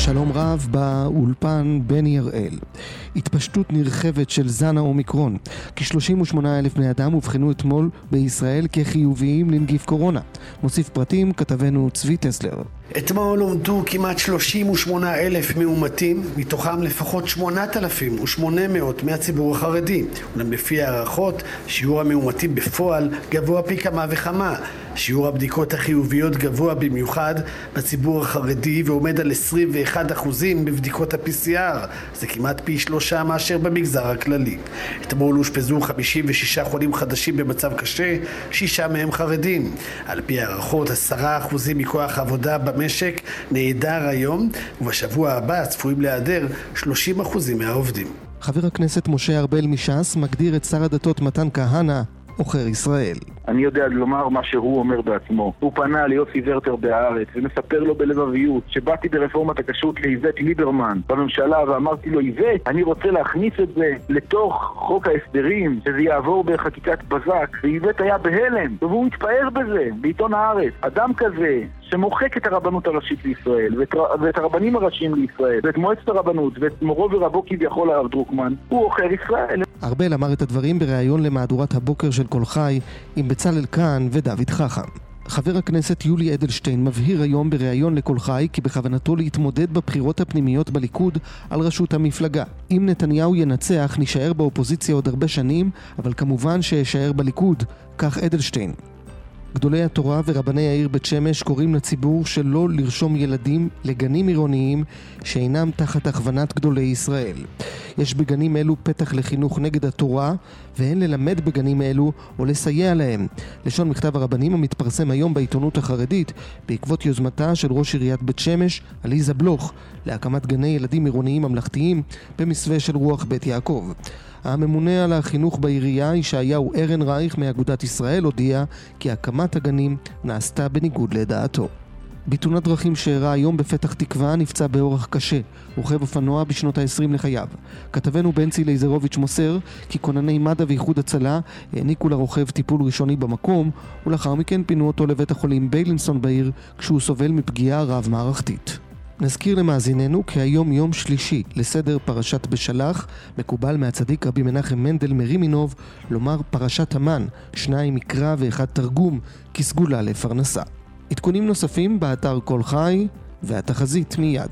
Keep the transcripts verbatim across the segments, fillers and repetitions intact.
שלום רב, באולפן בני הראל. התפשטות נרחבת של זן האומיקרון. כ-שלושים ושמונה אלף בני אדם הובחנו אתמול בישראל כחיוביים לנגיף קורונה. מוסיף פרטים כתבנו צבי טסלר. אתמול עומדו כמעט שלושים ושמונה אלף מאומתים, מתוכם לפחות שמונת אלפים ושמונה מאות מהציבור החרדי. אולם לפי הערכות, שיעור המאומתים בפועל גבוה פי כמה וכמה. שיעור הבדיקות החיוביות גבוה במיוחד בציבור החרדי ועומד על עשרים ואחד אחוזים בבדיקות ה-פי סי אר. זה כמעט פי שלושה מאשר במגזר הכללי. אתמול הושפזו חמישים ושישה חולים חדשים במצב קשה, שישה מהם חרדים. על פי הערכות, עשרה אחוזים מכוח העבודה במשק נעדר היום, ובשבוע הבא צפויים להיעדר שלושים אחוזים מהעובדים. חבר הכנסת משה ארבל מש"ס מגדיר את שר הדתות מתן כהנא עוכר ישראל. אני יודע לומר מה שהוא אומר בעצמו. הוא פנה ליוסי ורטר בהארץ ומספר לו בלבביות שבאתי ברפורמת הכשרות לאיווט ליברמן בממשלה ואמרתי לו, איווט, אני רוצה להכניס את זה לתוך חוק ההסדרים, שזה יעבור בחקיקת בזק, ואיווט היה בהלם והוא התפאר בזה בעיתון הארץ. אדם כזה שמוחק את הרבנות הראשית לישראל ואת, ואת הרבנים הראשיים לישראל ואת מועצת הרבנות ואת מורו ורבו כביכול הרב דרוקמן, הוא עוכר ישראל. ארבל אמר את הדברים בריאיון למהדורת הבוקר של כל חי עם בצלאל קאהן ודוד חכם. חבר הכנסת יולי אדלשטיין מבהיר היום בריאיון לכל חי כי בכוונתו להתמודד בבחירות הפנימיות בליכוד על ראשות המפלגה. אם נתניהו ינצח נשאר באופוזיציה עוד הרבה שנים, אבל כמובן שישאר בליכוד, כך אדלשטיין. גדולי התורה ורבני העיר בית שמש קוראים לציבור שלא לרשום ילדים לגנים עירוניים שאינם תחת הכוונת גדולי ישראל. יש בגנים אלו פתח לחינוך נגד התורה, והן ללמד בגנים אלו או לסייע להם. לשון מכתב הרבנים המתפרסם היום בעיתונות החרדית, בעקבות יוזמתה של ראש עיריית בית שמש, עליזה בלוך, להקמת גני ילדים עירוניים ממלכתיים במסווה של רוח בית יעקב. הממונה על החינוך בעירייה, ישעיהו ארנרייך מאגודת ישראל, הודיע כי הקמת הגנים נעשתה בניגוד לדעתו. בתאונת דרכים שאירע היום בפתח תקווה נפצע באורח קשה, רוכב אופנוע בשנות ה-עשרים לחייו. כתבנו בנצי לייזרוביץ' מוסר כי כונני מד"א ואיחוד הצלה העניקו לרוכב טיפול ראשוני במקום, ולאחר מכן פינו אותו לבית החולים ביילינסון בעיר כשהוא סובל מפגיעה רב מערכתית. נזכיר למאזיננו כי היום יום שלישי לסדר פרשת בשלח, מקובל מהצדיק רבי מנחם מנדל מרימינוב לומר פרשת המן, שניים מקרא ואחד תרגום, כסגולה לפרנסה. עדכונים נוספים באתר כל חי והתחזית מיד.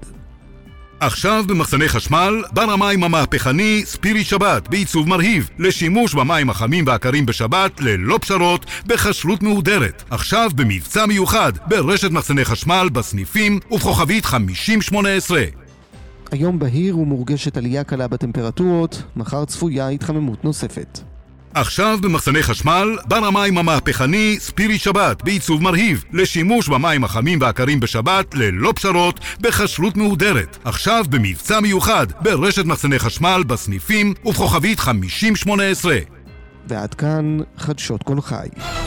עכשיו במחסני חשמל, בר המים המהפכני ספירי שבת בעיצוב מרהיב, לשימוש במים החמים והקרים בשבת ללא פשרות בכשרות מהודרת. עכשיו במבצע מיוחד ברשת מחסני חשמל בסניפים ובכוכבית חמישים שמונה עשרה. היום בהיר ומורגשת עלייה קלה בטמפרטורות, מחר צפויה התחממות נוספת. עכשיו במחסני חשמל, בר המים המהפכני ספירי שבת בעיצוב מרהיב, לשימוש במים החמים והקרים בשבת ללא פשרות בכשרות מהודרת. עכשיו במבצע מיוחד ברשת מחסני חשמל בסניפים ובכוכבית חמישים שמונה עשרה. ועד כאן חדשות כל חי.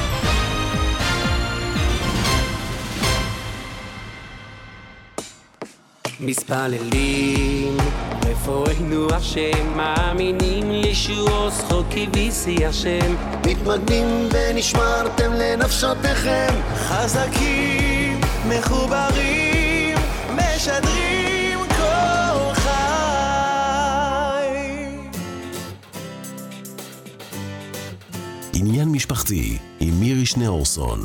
מספללים רפואנו השם, מאמינים לישוע זכוקי ויסי השם, מתמגנים ונשמרתם לנפשותיכם, חזקים מחוברים משדרים כל חי. עניין משפחתי עם מירי שניאורסון.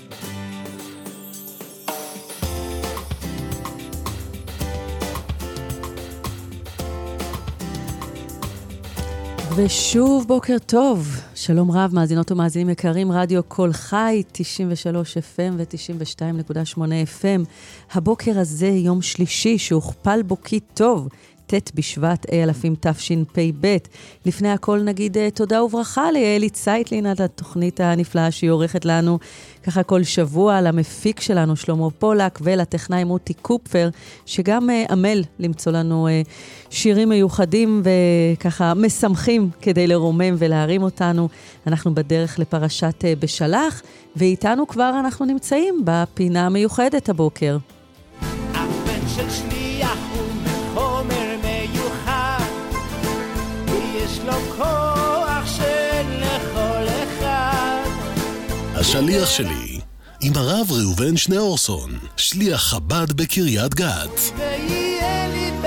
ושוב בוקר טוב, שלום רב, מאזינות ומאזינים יקרים, רדיו כל חי, תשעים ושלוש אף אם ו-תשעים ושתיים נקודה שמונה אף אם. הבוקר הזה יום שלישי שהוכפל בו כי טוב, ת' בשבט אלפים תשפ"ב. לפני הכל נגיד תודה וברכה ליעלי צייטלין על התוכנית הנפלאה שהיא עורכת לנו ככה כל שבוע, למפיק שלנו שלמה פולק ולטכנאי מוטי קופפר, שגם uh, עמל למצוא לנו uh, שירים מיוחדים וככה משמחים כדי לרומם ולהרים אותנו. אנחנו בדרך לפרשת uh, בשלח, ואיתנו כבר אנחנו נמצאים בפינה המיוחדת הבוקר. הבן של שליח הוא חומר מיוחד, ויש לו כוח של לכל אחד. השליח שלי, עם הרב ראובן שניאורסון, שליח חב"ד בקריית גת. ויהיה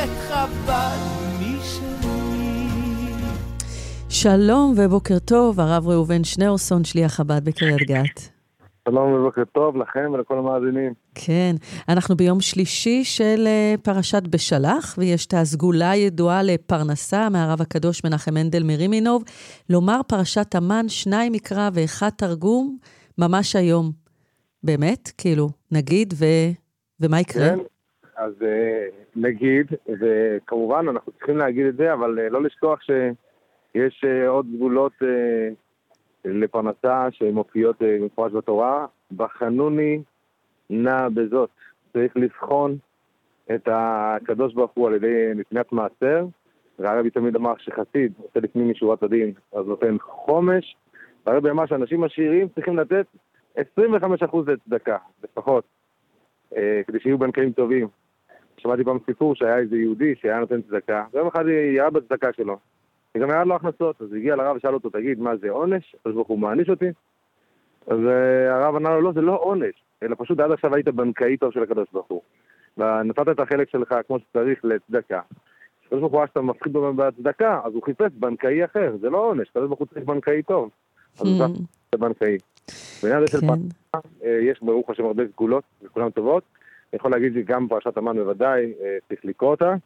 בית חב"ד משלי. שלום ובוקר טוב, הרב ראובן שניאורסון, שליח חב"ד בקריית גת. שלום ובוקר טוב לכם ולכל המאזינים. כן, אנחנו ביום שלישי של פרשת בשלח, ויש את הסגולה הידועה לפרנסה מהרב הקדוש מנחם מנדל מרימינוב, לומר פרשת המן, שניים מקרא ואחד תרגום, ממש היום. באמת? כאילו, נגיד, ו... ומה יקרה? כן, אז נגיד, וכמובן אנחנו צריכים להגיד את זה, אבל לא לשכוח שיש עוד סגולות לפרנסה שמופיעות מפורש בתורה. בחנוני נע בזאת. צריך לבחון את הקדוש ברוך הוא על ידי נתינת מעשר, והרבי תמיד אמר שחסיד עושה לפנים משורת הדין, אז נותן חומש, והרבי אמר שאנשים עשירים צריכים לתת עשרים וחמישה אחוז לצדקה, לפחות, אה, כדי שיהיו בנקאים טובים. שמעתי פעם סיפור שהיה איזה יהודי שהיה נותן צדקה, ויום אחד ירד בצדקה שלו, וגם ירד לו הכנסות, אז הגיע לרב ושאל אותו, תגיד, מה זה עונש? אז ברוך הוא מעניש אותי? אז אה, הרב ענה לו, לא, זה לא עונש, אלא פשוט עד עכשיו היית בנקאי טוב של הקדוש ברוך הוא, ונתת את החלק שלך כמו שצריך לצדקה. הקדוש ברוך הוא שאתה מפחיד בצדקה, אז הוא חיפש בנקאי אחר, זה לא עונש, הקדוש ברוך הוא צריך בנקאי טוב, אז הוא צריך בנקאי. בעניין הזה של פרשת, יש ברוך השם הרבה סגולות, וכולם טובות, אני יכול להגיד שגם פרשת המן בוודאי, צריך לקרוא אותה.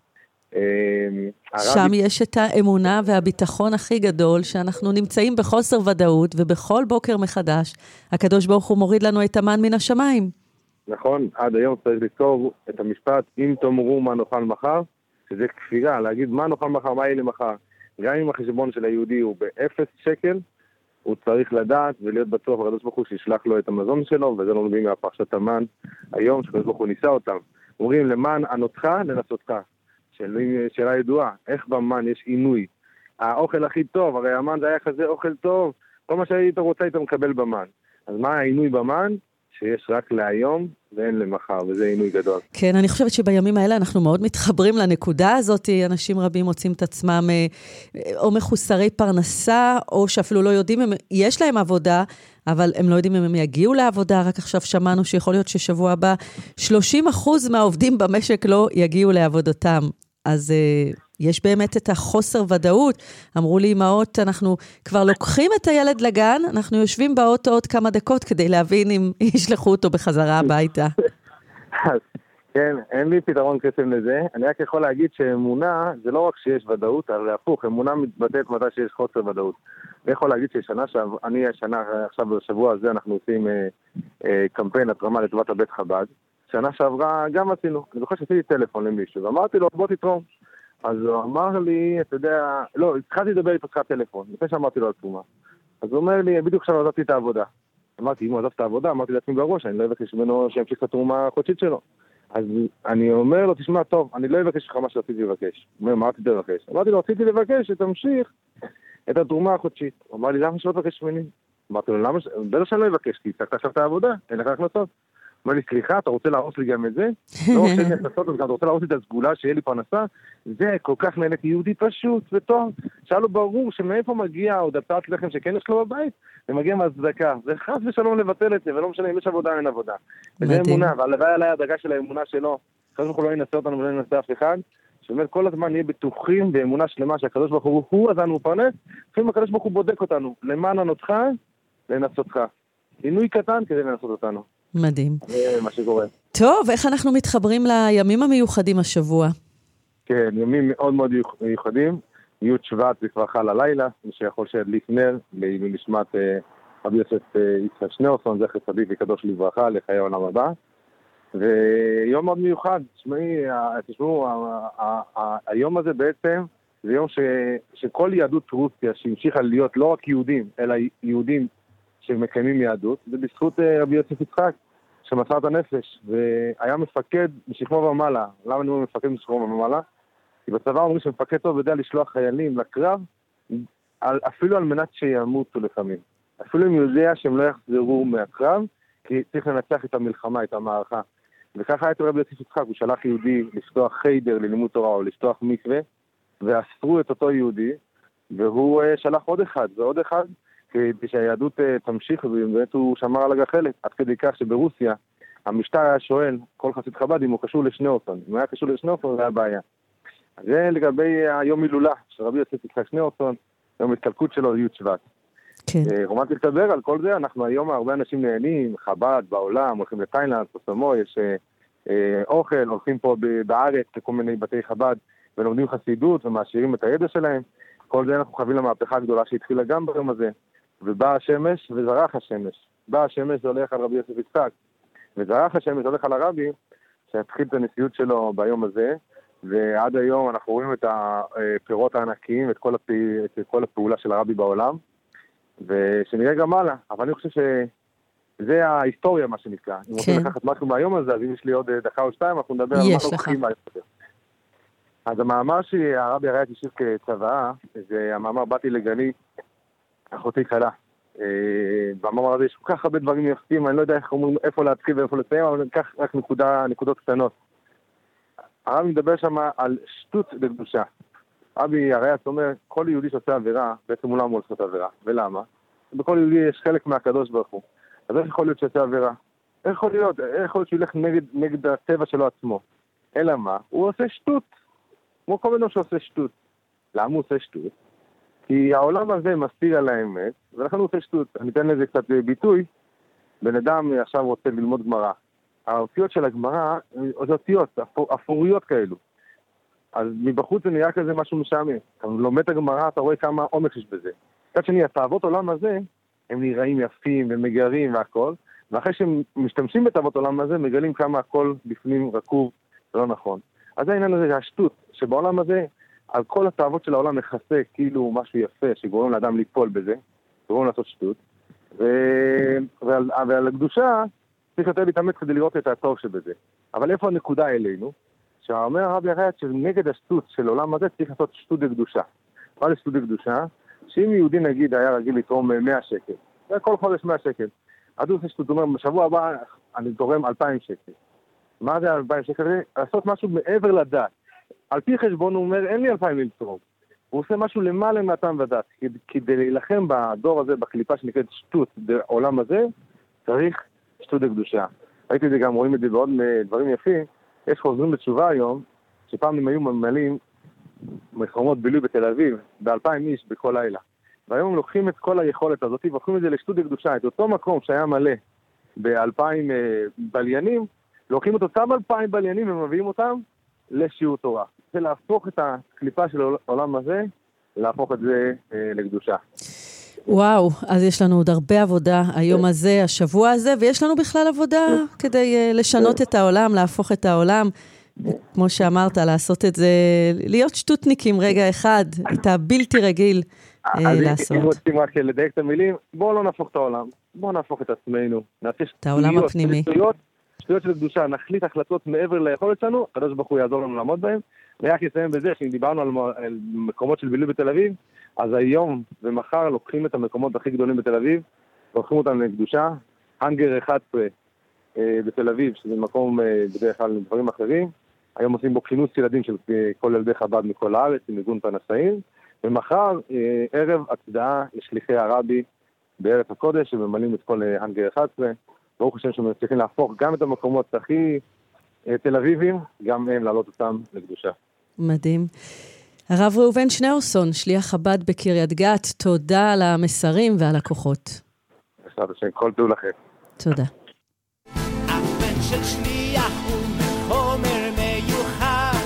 שם יש את האמונה והביטחון הכי גדול, שאנחנו נמצאים בחוסר ודאות, ובכל בוקר מחדש, הקדוש ברוך הוא מוריד לנו את המן מן השמיים. נכון, עד היום צריך לזכור את המשפט, אם תאמרו מה נאכל מחר, שזה כפירה, להגיד מה נאכל מחר, מה יהיה לי מחר. גם אם החשבון של היהודי הוא באפס שקל, הוא צריך לדעת ולהיות בטוח בקדוש ברוך הוא שישלח לו את המזון שלו, וזה לא מבין מהפרשת המן היום, שקדוש ברוך הוא ניסה אותם. אומרים, למען ענותך לנסותך. שאלה ידועה, איך במן יש עינוי? האוכל הכי טוב, הרי המן זה היה כזה אוכל טוב, כל מה שהיית רוצה היית מקבל במן. אז מה העינוי במן? שיש רק להיום ואין למחר, וזה עינוי גדול. כן, אני חושבת שבימים האלה אנחנו מאוד מתחברים לנקודה הזאת, אנשים רבים מוצאים את עצמם או מחוסרי פרנסה, או שאפילו לא יודעים, אם יש להם עבודה, אבל הם לא יודעים אם הם יגיעו לעבודה, רק עכשיו שמענו שיכול להיות ששבוע הבא, שלושים אחוז מהעובדים במשק לא יגיעו לעבודתם. אז uh, יש באמת את החוסר ודאות. אמרו לי, אמאות, אנחנו כבר לוקחים את הילד לגן, אנחנו יושבים באוטו עוד כמה דקות כדי להבין אם ישלחו אותו בחזרה הביתה. כן, אין לי פתרון קסם לזה. אני רק יכול להגיד שאמונה זה לא רק שיש ודאות, אבל הפוך, אמונה מתבטאת מתי שיש חוסר ודאות. אני יכול להגיד ששנה שעב, אני השנה, עכשיו בשבוע הזה אנחנו עושים אה, אה, קמפיין התרמה לטובת הבית חב"ד. שנה שעברה גם עשינו, אני זוכר שעשיתי טלפון למישהו, ואמרתי לו, בוא תתרום. אז הוא אמר לי, אתה יודע, לא, התחלתי לדבר איתך טלפון, לפני שאמרתי לו על תרומה. אז הוא אומר לי, בדיוק עכשיו עזבתי את העבודה. אמרתי, אם הוא עזב את העבודה, אמרתי לעצמי בראש, אני לא אבקש ממנו שימשיך את התרומה החודשית שלו. אז אני אומר לו, תשמע, טוב, אני לא אבקש לך מה שרציתי לבקש. הוא אומר, מה רציתי לבקש? אמרתי לו, רציתי לבקש שתמשיך את התרומה החודשית. הוא אמר לי, למה שלא תבקש ממני? אמרתי לו, למה? בטח שאני לא אבקש, כי הצגת עכשיו את העבודה, אין לך הכנסות. אומר לי, סליחה, אתה רוצה להרוס לי גם את זה? לא רוצה לי הכנסות, אתה רוצה להרוס לי את הסגולה שיהיה לי פרנסה? זה כל כך נהנתי, יהודי פשוט וטוב. שאלו ברור שמאיפה מגיע עוד הצעת לחם שכן יש לו בבית, ומגיע מהצדקה. זה חס ושלום לבטל את זה, ולא משנה אם יש עבודה אין עבודה. וזה אמונה, והלוואי עליי הדאגה של האמונה שלו. הקדוש ברוך הוא לא ינסה אותנו ולא ינסה אף אחד, שאומר כל הזמן נהיה בטוחים באמונה שלמה שהקדוש ברוך הוא הוא עזנו ופרנס, לפעמים הקדוש ברוך הוא בודק אותנו, למען ענותך לנסותך. עינוי קטן כדי לנסות אותנו. מדהים. זה מה שקורה. טוב, איך אנחנו מתחברים לימים המיוחדים השבוע? כן, ימים מאוד מאוד מיוחדים. י' שבט זה כבר חל הלילה, מי שיכול שידליק נר, לנשמת רבי יוסף יצחק שניאורסון, זכר צדיק וקדוש לברכה, לחיי העולם הבא. ויום מאוד מיוחד, תשמעו, היום הזה בעצם זה יום שכל יהדות רוסיה שהמשיכה להיות לא רק יהודים, אלא יהודים שמקיימים יהדות, זה בזכות רבי יוסף יצחק, שמסר את הנפש, והיה מפקד משכמו ומעלה. למה אני אומר מפקד משכמו ומעלה? כי בצבא אומרים שמפקד טוב יודע לשלוח חיילים לקרב, אפילו על מנת שימותו לפעמים. אפילו אם יודע שהם לא יחזרו מהקרב, כי צריך לנצח את המלחמה, את המערכה. וככה היה את רבי יוסף יצחק, הוא שלח יהודי לפתוח חיידר ללימוד תורה, או לפתוח מקווה, ואסרו את אותו יהודי, והוא שלח עוד אחד, ועוד אחד, כדי שהיהדות תמשיך, ובאמת הוא שמר על הגחלת, עד כדי כך שברוסיה, המשטר היה שואל, כל חסיד חב"ד, אם הוא קשור לשניאורסון. אם הוא היה קשור לשניאורסון, זה היה בעיה. זה לגבי היום הילולה של רבי יוסף יצחק שניאורסון, יום ההסתלקות שלו, י' שבט. כן. רומנטי לדבר על כל זה, אנחנו היום הרבה אנשים נהנים, חב"ד בעולם, הולכים לתאילנד, פוסמו, יש אה, אוכל, הולכים פה בארץ לכל מיני בתי חב"ד, ולומדים חסידות ומעשירים את הידע שלהם. כל זה אנחנו חווים למהפכה הגדולה שהתחילה גם ביום הזה. ובאה השמש וזרח השמש. באה השמש זה הולך על רבי יוסף יצחק, וזרח השמש הולך על הרבי, שהתחיל את הנשיאות שלו ביום הזה, ועד היום אנחנו רואים את הפירות הענקיים, את כל, הפ... את כל הפעולה של הרבי בעולם, ושנראה גם הלאה. אבל אני חושב שזה ההיסטוריה, מה שנקרא. אם רוצים לקחת משהו מהיום הזה, אז אם יש לי עוד דקה או שתיים, אנחנו נדבר על מה אנחנו לוקחים מהיום הזה. אז המאמר שהרבי הראיית השאיר כצוואה, זה המאמר באתי לגני, אחותי קלה. במאמר הזה יש כל כך הרבה דברים יפים, אני לא יודע איך אומרים, איפה להתחיל ואיפה לסיים, אבל ניקח רק נקודה, נקודות קטנות. הרבי מדבר שם על שטות בקדושה. רבי הראיית אומר, כל יהודי שעושה עבירה, בעצם הוא לא אמור לעשות עבירה. ולמה? בכל יהודי יש חלק מהקדוש ברוך הוא. אז איך יכול להיות שעושה עבירה? איך יכול להיות? איך יכול להיות שהוא ילך נגד, נגד הטבע שלו עצמו? אלא מה? הוא עושה שטות. כמו כל מיני שעושה שטות. למה הוא עושה שטות? כי העולם הזה מסתיר על האמת, ולכן הוא עושה שטות. אני אתן לזה קצת ביטוי. בן אדם עכשיו רוצה ללמוד גמרא. האותיות של הגמרא, זה אותיות, אפוריות כאלו. אז מבחוץ זה נראה כזה משהו משעמם. אתה לומד את הגמרא, אתה רואה כמה עומק יש בזה. קצת שני, התאוות עולם הזה, הם נראים יפים ומגרים והכל, ואחרי שהם משתמשים בתאוות עולם הזה, מגלים כמה הכל בפנים רקוב ולא נכון. אז העניין הזה, השטות, שבעולם הזה, על כל התאוות של העולם מכסה כאילו משהו יפה, שגורם לאדם ליפול בזה, גורם לעשות שטות, ו... ועל... ועל הקדושה, צריך יותר להתאמץ כדי לראות את הטוב שבזה. אבל איפה הנקודה אלינו? שאומר הרבי הראיית שנגד השטות של העולם הזה צריך לעשות שטות בקדושה. מה לשטות בקדושה? שאם יהודי נגיד היה רגיל לתרום מאה שקל, כל חודש מאה שקל, אז הוא עושה שטות, הוא אומר, בשבוע הבא אני תורם אלפיים שקל. מה זה אלפיים שקל? לעשות משהו מעבר לדעת. על פי חשבון הוא אומר, אין לי אלפיים לתרום. הוא עושה משהו למעלה מהטעם ודת. כדי להילחם בדור הזה, בקליפה שנקראת שטות בעולם הזה, צריך שטות בקדושה. ראיתי את זה גם, רואים את זה בעוד דברים יפים. יש חוזרים בתשובה היום, שפעם הם היו ממלאים מחרומות בילוי בתל אביב, באלפיים איש בכל לילה. והיום הם לוקחים את כל היכולת הזאת, והולכים את זה לשטות בקדושה. את אותו מקום שהיה מלא באלפיים בליינים, לוקחים את אותם אלפיים בליינים ומביאים אותם לשיעור תורה. זה להפוך את הקליפה של העולם הזה, להפוך את זה אה, לקדושה. וואו, אז יש לנו עוד הרבה עבודה היום הזה, השבוע הזה, ויש לנו בכלל עבודה כדי לשנות את העולם, להפוך את העולם, כמו שאמרת, לעשות את זה, להיות שטותניקים רגע אחד, אתה בלתי רגיל לעשות. אם רוצים רק לדייק את המילים, בואו לא נהפוך את העולם, בואו נהפוך את עצמנו, את העולם הפנימי. שטויות של קדושה, נחליט החלטות מעבר ליכולת שלנו, הקדוש ברוך הוא יעזור לנו לעמוד בהם. ורק נסיים בזה, שאם דיברנו על, על מקומות של בילוי בתל אביב, אז היום ומחר לוקחים את המקומות הכי גדולים בתל אביב, ולוקחים אותם לקדושה. הנגר אחת עשרה אה, בתל אביב, שזה מקום אה, בדרך כלל לדברים אחרים. היום עושים בו כינוס ילדים של כל ילדי חב"ד מכל הארץ, עם ארגון פנסאים. ומחר אה, ערב הצדעה לשליחי הרבי בארץ הקודש, שממלאים את כל אה, הנגר אחת עשרה. ברוך השם שמצליחים להפוך גם את המקומות הכי תל אביבים, גם הם להעלות אותם לקדושה. מדהים. הרב ראובן שניאורסון, שליח חב"ד בקריית גת, תודה על המסרים ועל הכוחות. בעזרת השם, כל טוב לכם. תודה. הבן של שליח הוא מחומר מיוחד,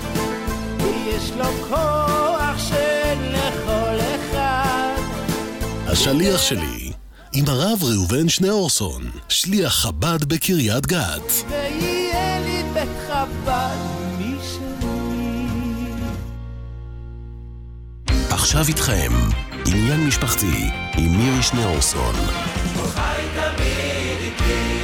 ויש לו כוח של לכל אחד. השליח שלי עם הרב ראובן שניאורסון, שליח חב"ד בקריית גת. ויהיה לי בית חב"ד משלי. עכשיו איתכם, עניין משפחתי עם מירי שניאורסון. חי תמיד איתי.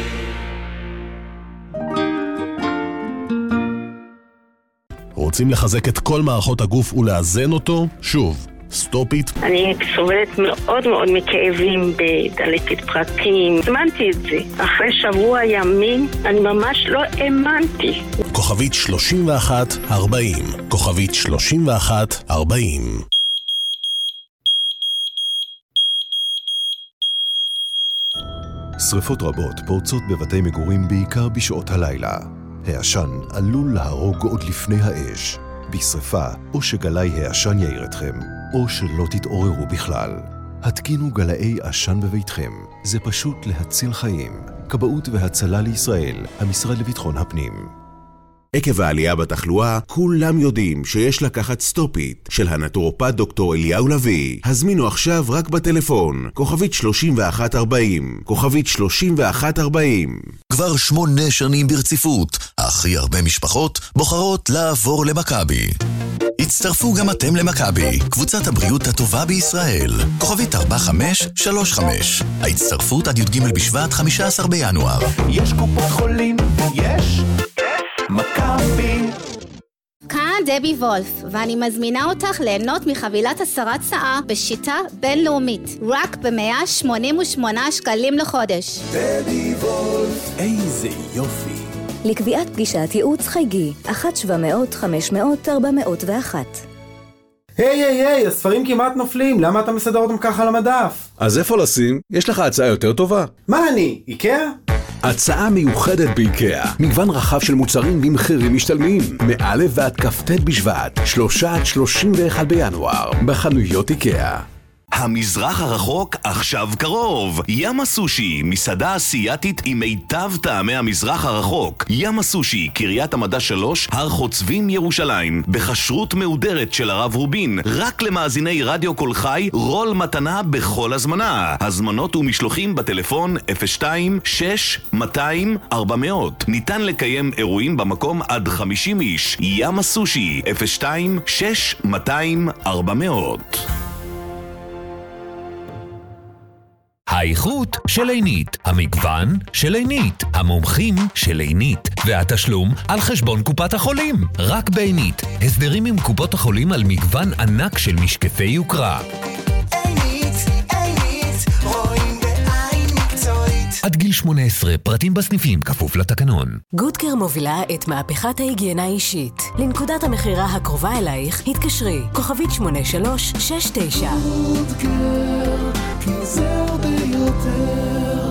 רוצים לחזק את כל מערכות הגוף ולאזן אותו? שוב. סטופית. אני סובלת מאוד מאוד מכאבים בדלקת פרקים. הזמנתי את זה. אחרי שבוע ימים אני ממש לא האמנתי. כוכבית שלושים ואחת ארבעים. כוכבית שלושים ואחת ארבעים. שריפות רבות פורצות בבתי מגורים בעיקר בשעות הלילה. העשן עלול להרוג עוד לפני האש. בשריפה, או שגלי העשן יעיר אתכם, או שלא תתעוררו בכלל. התקינו גלאי עשן בביתכם. זה פשוט להציל חיים. כבאות והצלה לישראל, המשרד לביטחון הפנים. עקב העלייה בתחלואה, כולם יודעים שיש לקחת סטופית של הנטורופט דוקטור אליהו לוי. הזמינו עכשיו רק בטלפון, כוכבית שלושים ואחת ארבעים, כוכבית שלושים ואחת ארבעים. כבר שמונה שנים ברציפות, הכי הרבה משפחות בוחרות לעבור למכבי. הצטרפו גם אתם למכבי, קבוצת הבריאות הטובה בישראל. כוכבית ארבע חמש שלוש חמש. ההצטרפות עד י"ג בשבט חמישה עשר בינואר. יש קופות חולים, יש מכבי. כאן דבי וולף, ואני מזמינה אותך ליהנות מחבילת הסרת שיער בשיטה בינלאומית, רק ב-מאה שמונים ושמונה שקלים לחודש. דבי וולף, איזה יופי. לקביעת פגישת ייעוץ חייגי, אחת שבע מאות חמש מאות ארבע מאות ואחת. היי היי היי, הספרים כמעט נופלים, למה אתה מסדר אותם ככה על המדף? אז איפה לשים? יש לך הצעה יותר טובה. מה אני, איקאה? הצעה מיוחדת באיקאה, מגוון רחב של מוצרים במחירים משתלמים, מא' ועד כ"ט בשבט, שלושה עד שלושים ואחד בינואר, בחנויות איקאה. המזרח הרחוק עכשיו קרוב. ים הסושי, מסעדה אסיאתית עם מיטב טעמי המזרח הרחוק. ים הסושי, קריית המדע שלוש, הר חוצבים ירושלים, בכשרות מהודרת של הרב רובין. רק למאזיני רדיו קול חי, רול מתנה בכל הזמנה. הזמנות ומשלוחים בטלפון אפס שתיים שש מאתיים ארבע מאות. ניתן לקיים אירועים במקום עד חמישים איש. ים הסושי, אפס שתיים שש מאתיים ארבע מאות. האיכות של עינית, המגוון של עינית, המומחים של עינית, והתשלום על חשבון קופת החולים. רק בעינית, הסדרים עם קופות החולים על מגוון ענק של משקפי יוקרה. עינית, עינית, רואים בעין מקצועית. עד גיל שמונה עשרה, פרטים בסניפים, כפוף לתקנון. גודקר מובילה את מהפכת ההיגיינה האישית. לנקודת המחירה הקרובה אלייך, התקשרי, כוכבית שמונה שלוש שש תשע. גודקר, כי זה הרבה יותר.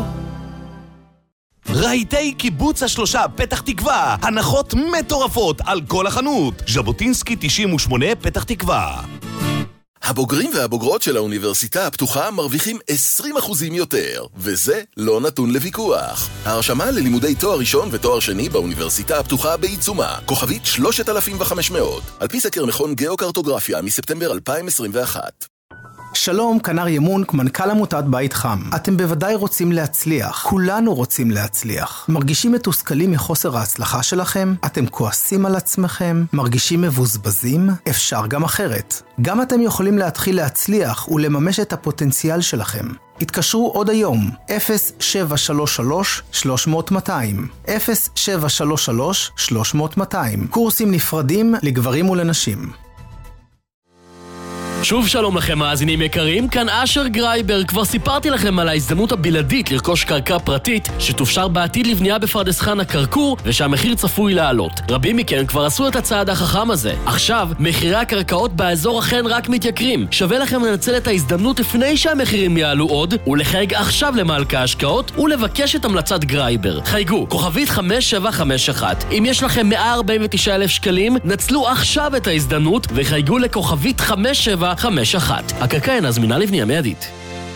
רהיטי קיבוץ השלושה פתח תקווה, הנחות מטורפות על כל החנות. ז'בוטינסקי תשעים ושמונה פתח תקווה. הבוגרים והבוגרות של האוניברסיטה הפתוחה מרוויחים עשרים אחוזים יותר, וזה לא נתון לוויכוח. ההרשמה ללימודי תואר ראשון ותואר שני באוניברסיטה הפתוחה בעיצומה, כוכבית שלושת אלפים וחמש מאות, על פי סקר מכון גיאוקרטוגרפיה מספטמבר אלפיים עשרים ואחת. שלום, כנר ימונק, מנכ"ל עמותת בית חם. אתם בוודאי רוצים להצליח. כולנו רוצים להצליח. מרגישים מתוסכלים מחוסר ההצלחה שלכם? אתם כועסים על עצמכם? מרגישים מבוזבזים? אפשר גם אחרת. גם אתם יכולים להתחיל להצליח ולממש את הפוטנציאל שלכם. התקשרו עוד היום, אפס שבע שלוש שלוש שלוש מאות מאתיים, אפס שבע שלוש שלוש שלוש מאות מאתיים. קורסים נפרדים לגברים ולנשים. שוב שלום לכם מאזינים יקרים, כאן אשר גרייבר. כבר סיפרתי לכם על ההזדמנות הבלעדית לרכוש קרקע פרטית שתופשר בעתיד לבנייה בפרדס חנה כרכור ושהמחיר צפוי לעלות. רבים מכם כבר עשו את הצעד החכם הזה. עכשיו, מחירי הקרקעות באזור אכן רק מתייקרים. שווה לכם לנצל את ההזדמנות לפני שהמחירים יעלו עוד ולחייג עכשיו למלכה ההשקעות ולבקש את המלצת גרייבר. חייגו, כוכבית חמש שבע חמש אחת. אם יש לכם מאה ארבעים ותשעה אלף שקלים, נצלו עכשיו את ההזדמנות וחייגו לכוכבית חמש שבע חמש אחת. הקרקע אינה זמינה לבנייה מיידית.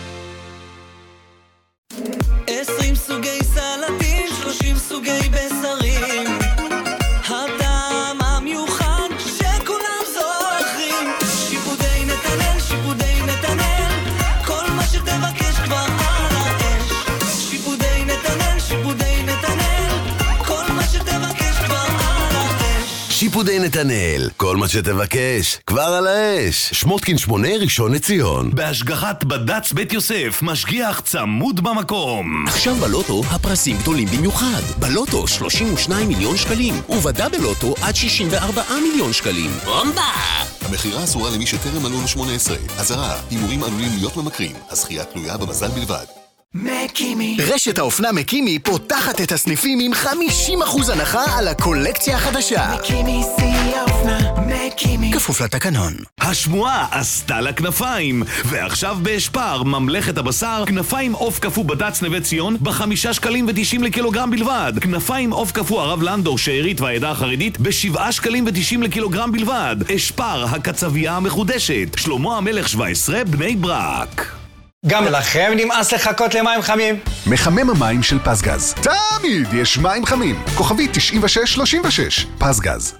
עשרים סוגי סלטים, שלושים סוגי בשרים, הטעם המיוחד שכולם זוכרים. שיפודי נתנאל, שיפודי נתנאל, כל מה שתבקש כבר על האש. שיפודי נתנאל, שיפודי נתנאל, כל מה שתבקש כבר על האש. שיפודי נתנאל, כל מה שתבקש כבר על האש. שמוטקין שמונה, ראשון לציון, בהשגחת בד"ץ בית יוסף, משגיח צמוד במקום. עכשיו בלוטו הפרסים גדולים במיוחד. בלוטו שלושים ושניים מיליון שקלים, ובדה בלוטו עד שישים וארבעה מיליון שקלים. בומבה! המחירה אסורה למי שטרם מלאו לו שמונה עשרה. אזהרה, הימורים עלולים להיות ממכרים. הזכייה תלויה במזל בלבד. מקימי. רשת האופנה מקימי פותחת את הסניפים עם חמישים אחוז הנחה על הקולקציה החדשה. מקימי שיא האופנה. מקימי. כפוף לתקנון. השמועה עשתה לה כנפיים, ועכשיו באשפר, ממלכת הבשר, כנפיים עוף קפוא בד"ץ נווה ציון, בחמישה שקלים ותשעים לקילוגרם בלבד. כנפיים עוף קפוא הרב לנדור, שארית והעדה החרדית, בשבעה שקלים ותשעים לקילוגרם בלבד. אשפר, הקצבייה המחודשת. שלמה המלך שבע עשרה, בני ברק. גם לכם נמאס לחכות למים חמים? מחמם המים של פסגז. תמיד יש מים חמים. כוכבי תשעים ושש שלושים ושש. פסגז.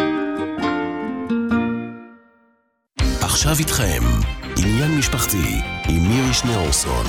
עכשיו איתכם, עניין משפחתי עם מירי שניאורסון.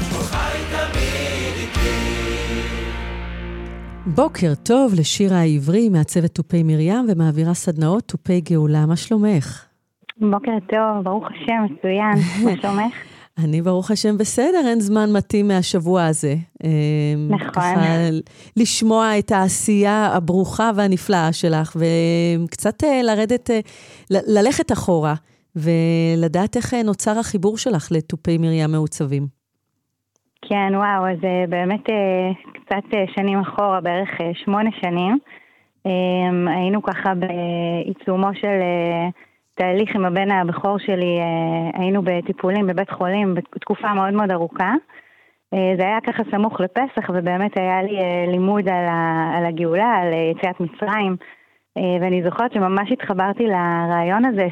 בוקר טוב לשירה העברי, מעצבת טופי מרים ומעבירה סדנאות טופי גאולה. מה שלומך? בוקר טוב, ברוך השם, מצוין. מה שלומך? אני ברוך השם בסדר, אין זמן מתאים מהשבוע הזה. נכון. ככה לשמוע את העשייה הברוכה והנפלאה שלך, וקצת לרדת, ללכת אחורה, ולדעת איך נוצר החיבור שלך לטופי מרים מעוצבים. כן, וואו, אז באמת קצת שנים אחורה, בערך שמונה שנים, היינו ככה בעיצומו של תהליך עם הבן הבכור שלי, היינו בטיפולים בבית חולים בתקופה מאוד מאוד ארוכה. זה היה ככה סמוך לפסח, ובאמת היה לי לימוד על, ה, על הגאולה, על יציאת מצרים, ואני זוכרת שממש התחברתי לרעיון הזה,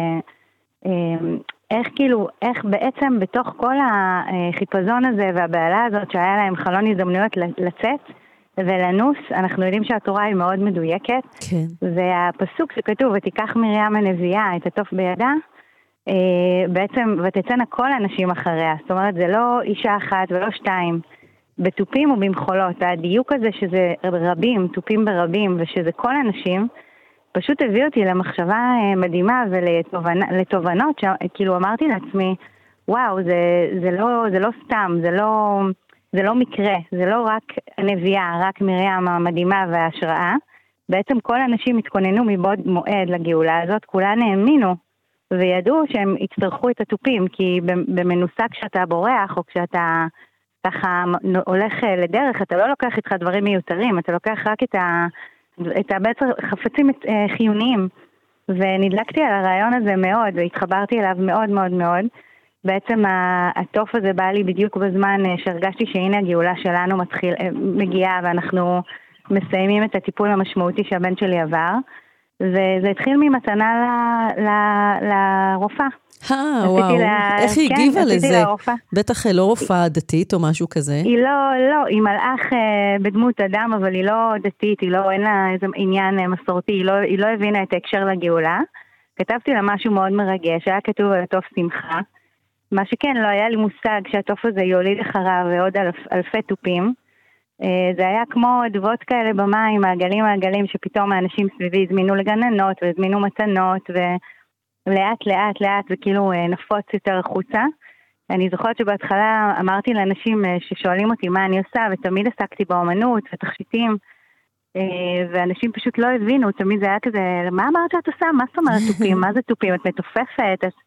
שאיך כאילו, איך בעצם בתוך כל החיפזון הזה והבעלה הזאת, שהיה להם חלון הזדמנויות לצאת, ולנוס, אנחנו יודעים שהתורה היא מאוד מדויקת, כן. והפסוק שכתוב, ותיקח מרים הנביאה את התוף בידה, בעצם, ותצאנה כל הנשים אחריה, זאת אומרת, זה לא אישה אחת ולא שתיים, בטופים ובמחולות, הדיוק הזה שזה רבים, טופים ברבים, ושזה כל הנשים, פשוט הביא אותי למחשבה מדהימה ולתובנות, כאילו אמרתי לעצמי, וואו, זה, זה לא, זה לא סתם, זה לא... זה לא מקרה, זה לא רק הנביאה, רק מרים המדהימה וההשראה. בעצם כל האנשים התכוננו מבעוד מועד לגאולה הזאת, כולן האמינו וידעו שהם יצטרכו את הטופים, כי במנוסה כשאתה בורח או כשאתה ככה הולך לדרך, אתה לא לוקח איתך דברים מיותרים, אתה לוקח רק את, ה, את בעצם חפצים חיוניים. ונדלקתי על הרעיון הזה מאוד והתחברתי אליו מאוד מאוד מאוד. בעצם התוף הזה בא לי בדיוק בזמן שהרגשתי שהנה הגאולה שלנו מתחיל, מגיעה ואנחנו מסיימים את הטיפול המשמעותי שהבן שלי עבר, וזה התחיל ממתנה ל, ל, לרופאה. אה, וואו, לה... איך היא הגיבה כן, לזה? לרופא. בטח לא רופאה דתית או משהו כזה. היא לא, לא, היא מלאך בדמות אדם, אבל היא לא דתית, היא לא, אין לה איזה עניין מסורתי, היא לא, היא לא הבינה את ההקשר לגאולה. כתבתי לה משהו מאוד מרגש, היה כתוב על התוף שמחה, מה שכן, לא היה לי מושג שהתוף הזה יוליד אחריו ועוד אלף, אלפי טופים. זה היה כמו דבות כאלה במים, מעגלים מעגלים, שפתאום האנשים סביבי הזמינו לגננות והזמינו מתנות, ולאט לאט לאט זה כאילו נפוץ יותר החוצה. אני זוכרת שבהתחלה אמרתי לאנשים ששואלים אותי מה אני עושה, ותמיד עסקתי באומנות ותכשיטים, ואנשים פשוט לא הבינו, תמיד זה היה כזה, מה אמרת שאת עושה? מה זאת אומרת טופים? מה זה טופים? את מתופפת? את...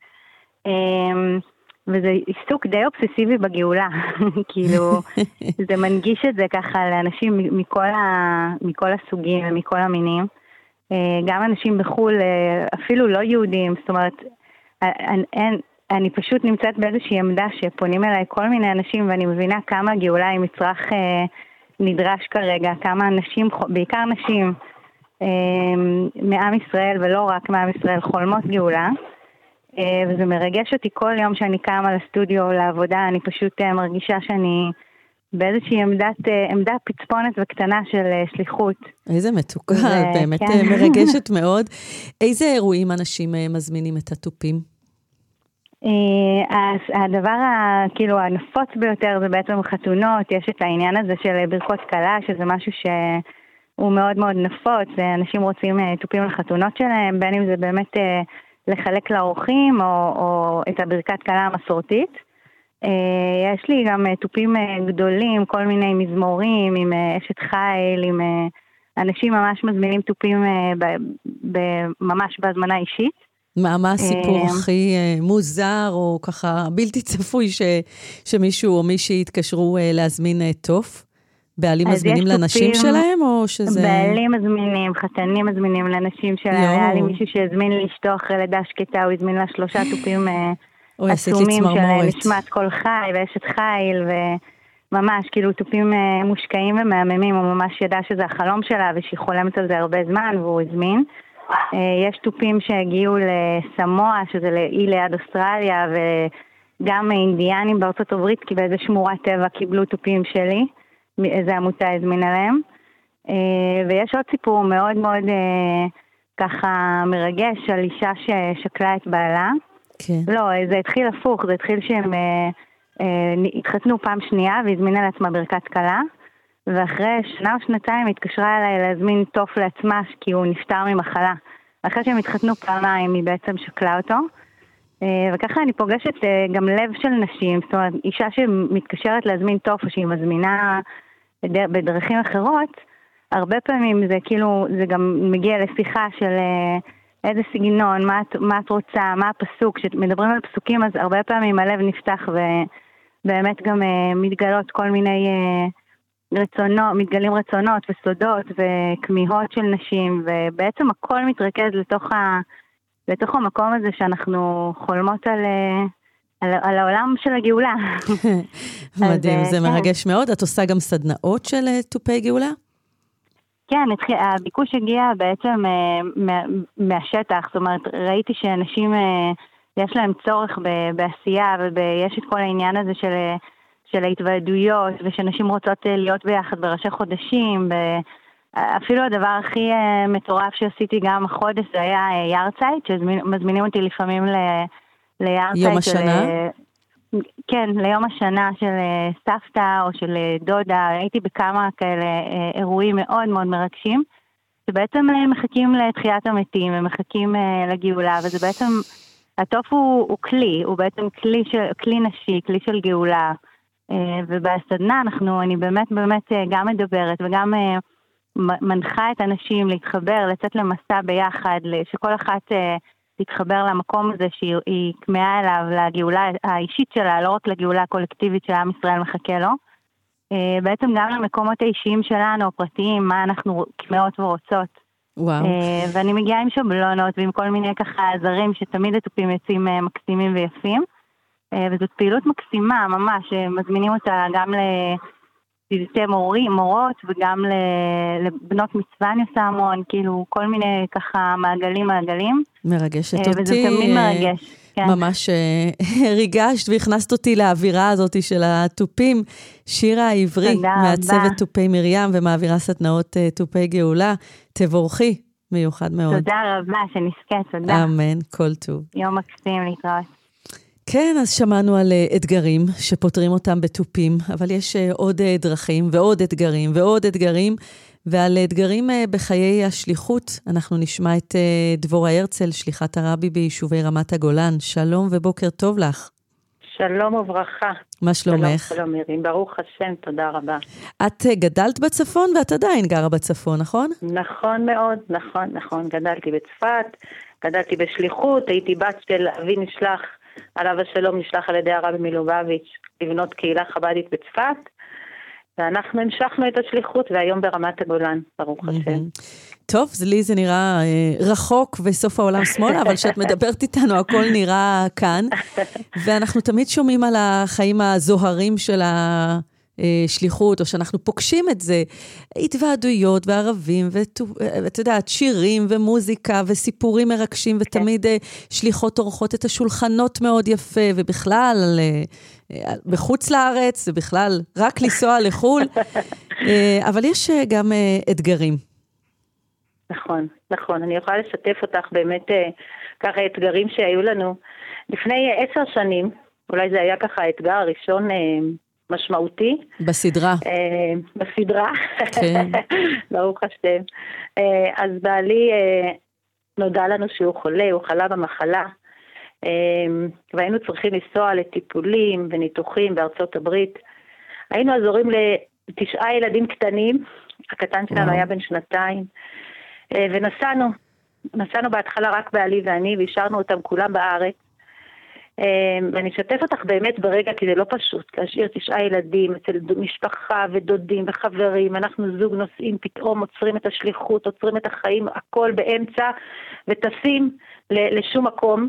וזה עיסוק די אובססיבי בגאולה, כאילו זה מנגיש את זה ככה לאנשים מכל, ה, מכל הסוגים ומכל המינים, גם אנשים בחול, אפילו לא יהודים, זאת אומרת, אני, אני פשוט נמצאת באיזושהי עמדה שפונים אליי כל מיני אנשים, ואני מבינה כמה הגאולה היא מצרך נדרש כרגע, כמה אנשים, בעיקר נשים מעם ישראל ולא רק מעם ישראל חולמות גאולה, וזה מרגש אותי כל יום שאני קמה לסטודיו לעבודה, אני פשוט מרגישה שאני באיזושהי עמדת, עמדה פצפונת וקטנה של שליחות. איזה מתוקה, באמת כן. מרגשת מאוד. איזה אירועים אנשים מזמינים את הטופים? הדבר כאילו הנפוץ ביותר זה בעצם חתונות, יש את העניין הזה של ברכות קלה, שזה משהו שהוא מאוד מאוד נפוץ, אנשים רוצים טופים לחתונות שלהם, בין אם זה באמת לחלק לאורחים או, או את הברכת קלה המסורתית. יש לי גם טופים גדולים, כל מיני מזמורים עם אשת חיל, עם אנשים ממש מזמינים טופים ממש בהזמנה אישית. מה, מה הסיפור הכי מוזר או ככה בלתי צפוי ש, שמישהו או מישהי יתקשרו להזמין טוף? בעלים מזמינים לנשים שלהם, או שזה... בעלים מזמינים, חתנים מזמינים לנשים שלהם. היה לי מישהו שהזמין לאשתו אחרי לידה שקטה, הוא הזמין לה שלושה תופים עצומים של נשמת כל חי ואשת חיל, וממש כאילו תופים מושקעים ומהממים, הוא ממש ידע שזה החלום שלה, ושהיא חולמת על זה הרבה זמן, והוא הזמין. יש תופים שהגיעו לסמואה, שזה לאי ליד אוסטרליה, וגם אינדיאנים בארצות הברית, כי באיזה שמורת טבע קיבלו תופים שלי. איזה עמותה הזמין עליהם. ויש עוד סיפור מאוד מאוד ככה מרגש על אישה ששקלה את בעלה. כן. לא, זה התחיל הפוך, זה התחיל שהם התחתנו פעם שנייה והזמינה לעצמה ברכת כלה, ואחרי שנה או שנתיים התקשרה אליי להזמין תוף לעצמה כי הוא נפטר ממחלה. אחרי שהם התחתנו פעמיים היא בעצם שקלה אותו. וככה אני פוגשת גם לב של נשים, זאת אומרת, אישה שמתקשרת להזמין תוף או שהיא מזמינה בדרכים אחרות, הרבה פעמים זה כאילו, זה גם מגיע לשיחה של איזה סגנון, מה את, מה את רוצה, מה הפסוק, כשמדברים על פסוקים אז הרבה פעמים הלב נפתח ובאמת גם מתגלות כל מיני רצונות, מתגלים רצונות וסודות וכמיהות של נשים, ובעצם הכל מתרכז לתוך ה... לתוך המקום הזה שאנחנו חולמות על, על, על העולם של הגאולה. מדהים, אז, זה כן. מרגש מאוד. את עושה גם סדנאות של טופי גאולה? כן, הביקוש הגיע בעצם מה, מהשטח, זאת אומרת, ראיתי שאנשים יש להם צורך בעשייה, ויש את כל העניין הזה של, של ההתוועדויות, ושנשים רוצות להיות ביחד בראשי חודשים, ב... אפילו הדבר הכי uh, מטורף שעשיתי גם החודש זה היה uh, יארצייט, שמזמינים אותי לפעמים ל- ליארצייט. יום השנה? של, כן, ליום השנה של uh, סבתא או של uh, דודה. הייתי בכמה כאלה uh, אירועים מאוד מאוד מרגשים, שבעצם uh, מחכים לתחיית המתים ומחכים uh, לגאולה, וזה בעצם, הטוף הוא, הוא כלי, הוא בעצם כלי, של, כלי נשי, כלי של גאולה. Uh, ובסדנה אנחנו, אני באמת באמת uh, גם מדברת וגם... Uh, מנחה את האנשים להתחבר, לצאת למסע ביחד, שכל אחת uh, תתחבר למקום הזה שהיא כמאה אליו, לגאולה האישית שלה, לא רק לגאולה הקולקטיבית שעם ישראל מחכה לו. Uh, בעצם גם למקומות האישיים שלנו, הפרטיים, מה אנחנו כמאות ורוצות. וואו. Uh, ואני מגיעה עם שבלונות ועם כל מיני ככה עזרים שתמיד הטופים יוצאים uh, מקסימים ויפים. Uh, וזאת פעילות מקסימה, ממש, מזמינים אותה גם ל... צוותי מורים, מורות, וגם לבנות מצווה אני עושה המון, כאילו כל מיני ככה מעגלים מעגלים. מרגשת אותי. וזה תמיד מרגש. כן. ממש ריגשת והכנסת אותי לאווירה הזאת של הטופים. שירה העברי, מעצבת טופי מרים ומעבירה סדנאות טופי גאולה. תבורכי, מיוחד מאוד. תודה רבה, שנזכה, תודה. אמן, כל טוב. יום מקסים להתראות. כן, אז שמענו על אתגרים שפותרים אותם בטופים, אבל יש עוד דרכים ועוד אתגרים ועוד אתגרים, ועל אתגרים בחיי השליחות אנחנו נשמע את דבורה הרצל, שליחת הרבי ביישובי רמת הגולן. שלום ובוקר טוב לך. שלום וברכה. מה שלומך? שלום, שלום מירים, ברוך השם, תודה רבה. את גדלת בצפון ואת עדיין גרה בצפון, נכון? נכון מאוד, נכון, נכון. גדלתי בצפת, גדלתי בשליחות, הייתי בת של אבי נשלח, עליו השלום נשלח על ידי הרבי מלובביץ' לבנות קהילה חבדית בצפת, ואנחנו המשכנו את השליחות, והיום ברמת הגולן, ברוך השם. טוב, לי זה נראה רחוק וסוף העולם שמאלה, אבל כשאת מדברת איתנו הכל נראה כאן, ואנחנו תמיד שומעים על החיים הזוהרים של השליחות, או שאנחנו פוגשים את זה, התוועדויות וערבים, ואת יודעת, שירים ומוזיקה וסיפורים מרגשים, ותמיד שליחות אורחות את השולחנות מאוד יפה, ובכלל בחוץ לארץ, ובכלל רק לנסוע לחול, אבל יש גם אתגרים. נכון, נכון. אני יכולה לשתף אותך באמת ככה אתגרים שהיו לנו. לפני עשר שנים, אולי זה היה ככה האתגר הראשון משמעותי. בסדרה. בסדרה. כן. ברוך השם. אז בעלי נודע לנו שהוא חולה, הוא חלה במחלה, והיינו צריכים לנסוע לטיפולים וניתוחים בארצות הברית. היינו עזורים לתשעה ילדים קטנים, הקטן שלנו היה בן שנתיים, ונסענו, נסענו בהתחלה רק בעלי ואני, והשארנו אותם כולם בארץ, ואני אשתף אותך באמת ברגע, כי זה לא פשוט, להשאיר תשעה ילדים אצל משפחה ודודים וחברים, אנחנו זוג נוסעים, פתאום עוצרים את השליחות, עוצרים את החיים, הכל באמצע, וטסים לשום מקום,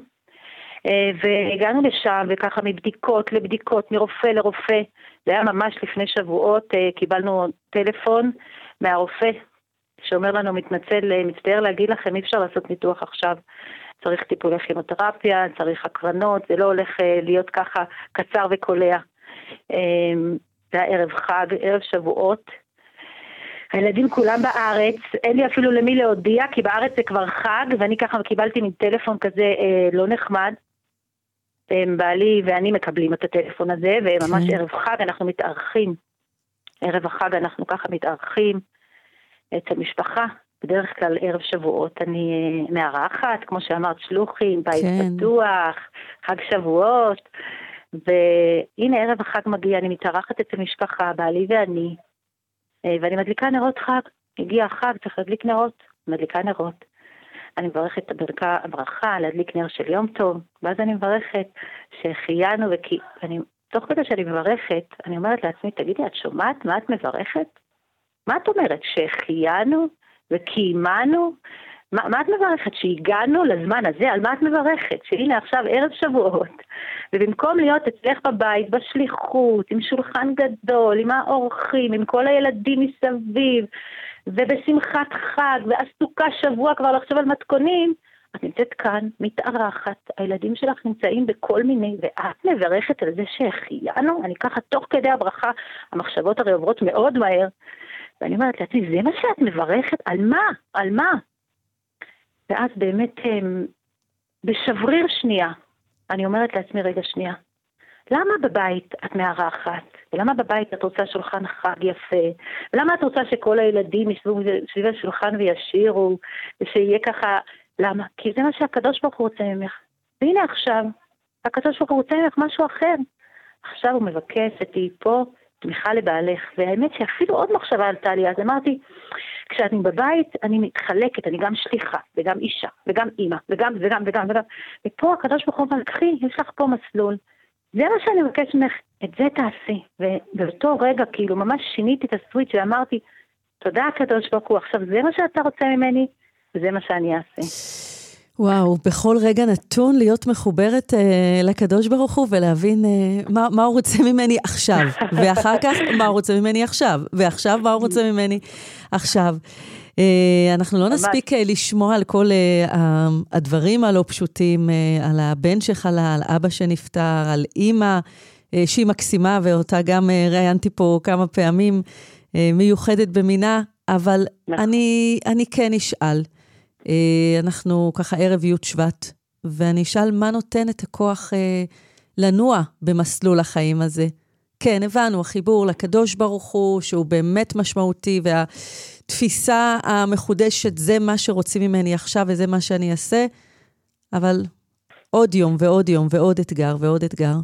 והגענו לשם, וככה מבדיקות לבדיקות, מרופא לרופא, זה היה ממש לפני שבועות, קיבלנו טלפון מהרופא, שאומר לנו, מתנצל, מצטער להגיד לכם, אי אפשר לעשות ניתוח עכשיו, צריך טיפולי כימותרפיה, צריך הקרנות, זה לא הולך להיות ככה קצר וקולע. זה היה ערב חג, ערב שבועות. הילדים כולם בארץ, אין לי אפילו למי להודיע, כי בארץ זה כבר חג, ואני ככה קיבלתי מטלפון כזה לא נחמד. בעלי ואני מקבלים את הטלפון הזה, וממש ערב חג אנחנו מתארחים. ערב החג אנחנו ככה מתארחים אצל משפחה. בדרך כלל ערב שבועות אני מארחת, כמו שאמרת, שלוחים, בית כן. פתוח, חג שבועות, והנה ערב החג מגיע, אני מתארחת אצל משפחה, בעלי ואני, ואני מדליקה נרות חג, הגיע החג, צריך להדליק נרות, מדליקה נרות. אני מברכת את הברכה, הברכה, להדליק נר של יום טוב, ואז אני מברכת שהחיינו, וכי, אני, תוך כדי שאני מברכת, אני אומרת לעצמי, תגידי, את שומעת מה את מברכת? מה את אומרת? שהחיינו? וקיימנו, מה, מה את מברכת? שהגענו לזמן הזה, על מה את מברכת? שהנה עכשיו ערב שבועות, ובמקום להיות אצלך בבית, בשליחות, עם שולחן גדול, עם האורחים, עם כל הילדים מסביב, ובשמחת חג, ועסוקה שבוע כבר לחשוב על מתכונים, את נמצאת כאן, מתארחת, הילדים שלך נמצאים בכל מיני, ואת מברכת על זה שהחיינו, אני ככה תוך כדי הברכה, המחשבות הרי עוברות מאוד מהר, ואני אומרת לעצמי, זה מה שאת מברכת? על מה? על מה? ואז באמת, בשבריר שנייה, אני אומרת לעצמי, רגע שנייה, למה בבית את מארחת? ולמה בבית את רוצה שולחן חג יפה? ולמה את רוצה שכל הילדים ישבו סביב השולחן וישירו? ושיהיה ככה, למה? כי זה מה שהקדוש ברוך הוא רוצה ממך. והנה עכשיו, הקדוש ברוך הוא רוצה ממך משהו אחר. עכשיו הוא מבקש, תהיי פה, תמיכה לבעלך, והאמת שאפילו עוד מחשבה עלתה לי, אז אמרתי, כשאני בבית, אני מתחלקת, אני גם שליחה, וגם אישה, וגם אימא, וגם, וגם, וגם, וגם, ופה הקדוש ברוך הוא אומר, קחי, יש לך פה מסלול, זה מה שאני מבקש ממך, את זה תעשי, ובאותו רגע, כאילו, ממש שיניתי את הסוויץ' ואמרתי, תודה הקדוש ברוך הוא, עכשיו זה מה שאתה רוצה ממני, וזה מה שאני אעשה. וואו, בכל רגע נתון להיות מחוברת אה, לקדוש ברוך הוא ולהבין אה, מה, מה הוא רוצה ממני עכשיו, ואחר כך מה הוא רוצה ממני עכשיו, ועכשיו מה הוא רוצה ממני עכשיו. אה, אנחנו לא נספיק אה, לשמוע על כל אה, הדברים הלא פשוטים, אה, על הבן שחלה, על אבא שנפטר, על אימא אה, שהיא מקסימה, ואותה גם אה, ראיינתי פה כמה פעמים, אה, מיוחדת במינה, אבל אני, אני כן אשאל, אנחנו ככה ערב י' שבט, ואני אשאל מה נותן את הכוח אה, לנוע במסלול החיים הזה. כן, הבנו, החיבור לקדוש ברוך הוא, שהוא באמת משמעותי, והתפיסה המחודשת, זה מה שרוצים ממני עכשיו, וזה מה שאני אעשה, אבל עוד יום ועוד יום ועוד אתגר ועוד אתגר.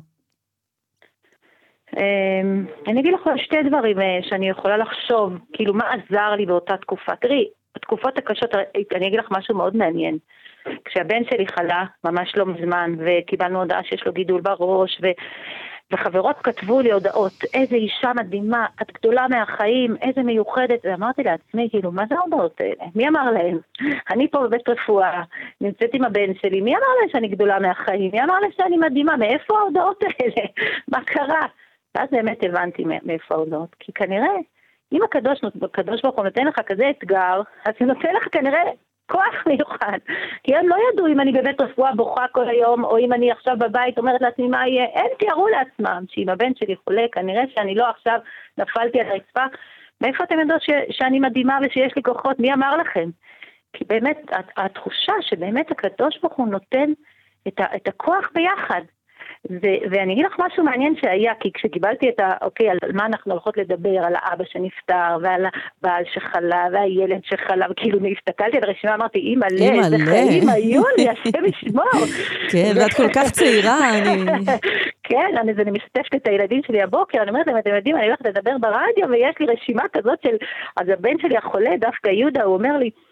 אני אגיד לך שתי דברים שאני יכולה לחשוב, כאילו מה עזר לי באותה תקופה. תראי, בתקופות הקשות, אני אגיד לך משהו מאוד מעניין. כשהבן שלי חלה, ממש לא מזמן, וקיבלנו הודעה שיש לו גידול בראש, ו... וחברות כתבו לי הודעות, איזה אישה מדהימה, את גדולה מהחיים, איזה מיוחדת, ואמרתי לעצמי, כאילו, מה זה ההודעות האלה? מי אמר להם? אני פה בבית רפואה, נמצאת עם הבן שלי, מי אמר להם שאני גדולה מהחיים? מי אמר להם שאני מדהימה? מאיפה ההודעות האלה? מה קרה? ואז באמת הבנתי מאיפה ההודעות, כי כנראה, אם הקדוש, הקדוש ברוך הוא נותן לך כזה אתגר, אז הוא נותן לך כנראה כוח מיוחד. כי הם לא ידעו אם אני בבית רפואה בוכה כל היום, או אם אני עכשיו בבית אומרת לעצמי מה יהיה. הם תיארו לעצמם שאם הבן שלי חולה, כנראה שאני לא עכשיו נפלתי על הרצפה. מאיפה אתם יודעים ש- שאני מדהימה ושיש לי כוחות? מי אמר לכם? כי באמת, התחושה שבאמת הקדוש ברוך הוא נותן את, ה- את הכוח ביחד. ו- ואני אגיד לך משהו מעניין שהיה, כי כשקיבלתי את ה... אוקיי, על מה אנחנו הולכות לדבר, על האבא שנפטר, ועל הבעל שחלה, והילד שחלה, וכאילו הסתכלתי על הרשימה, אמרתי, אימא לב, איזה חיים היו לי, השם ישמור. כן, ואת כל כך צעירה, אני... כן, אני, אני משתפת את הילדים שלי הבוקר, אני אומרת להם, אתם יודעים, אני הולכת לדבר ברדיו, ויש לי רשימה כזאת של... אז הבן שלי החולה, דווקא יהודה, הוא אומר לי,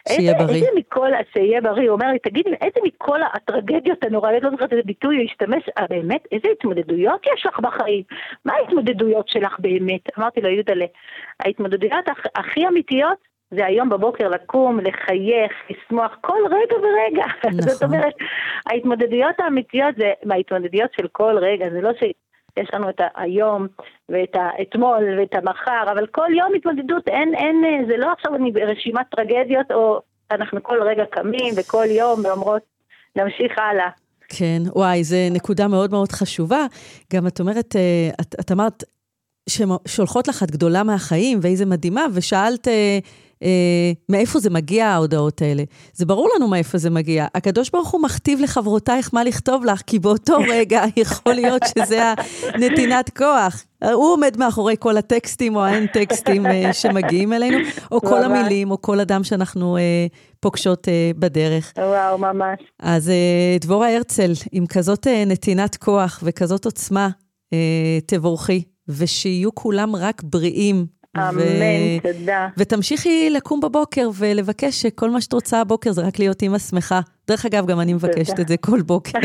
שיהיה בריא. איזה מכל, שיהיה בריא, הוא אומר לי, תגידי, איזה מכל הטרגדיות הנוראיות, לא זוכרת איזה ביטוי, הוא השתמש, באמת, איזה התמודדויות יש לך בחיים? מה ההתמודדויות שלך באמת? אמרתי לו, יודלה, ההתמודדויות הכי אמיתיות, זה היום בבוקר לקום, לחייך, לשמוח כל רגע ורגע. נכון. זאת אומרת, ההתמודדויות האמיתיות זה מההתמודדויות של כל רגע, זה לא שיש לנו את היום ואת האתמול ואת המחר, אבל כל יום התמודדות, אין, אין, זה לא עכשיו רשימת טרגדיות, או אנחנו כל רגע קמים וכל יום ואומרות, נמשיך הלאה. כן, וואי, זה נקודה מאוד מאוד חשובה. גם את אומרת, את, את אמרת, שולחות לך את גדולה מהחיים, ואיזה מדהימה, ושאלת אה, אה, מאיפה זה מגיע ההודעות האלה. זה ברור לנו מאיפה זה מגיע. הקדוש ברוך הוא מכתיב לחברותייך מה לכתוב לך, כי באותו רגע יכול להיות שזה הנתינת כוח. הוא עומד מאחורי כל הטקסטים או האין טקסטים אה, שמגיעים אלינו, או כל המילים, או כל אדם שאנחנו אה, פוגשות אה, בדרך. וואו, ממש. אז אה, דבורה הרצל, עם כזאת אה, נתינת כוח וכזאת עוצמה, אה, תבורכי. ושיהיו כולם רק בריאים. אמן, ו... תודה. ותמשיכי לקום בבוקר ולבקש שכל מה שאת רוצה הבוקר זה רק להיות אמא שמחה. דרך אגב, גם אני מבקשת תודה. את זה כל בוקר.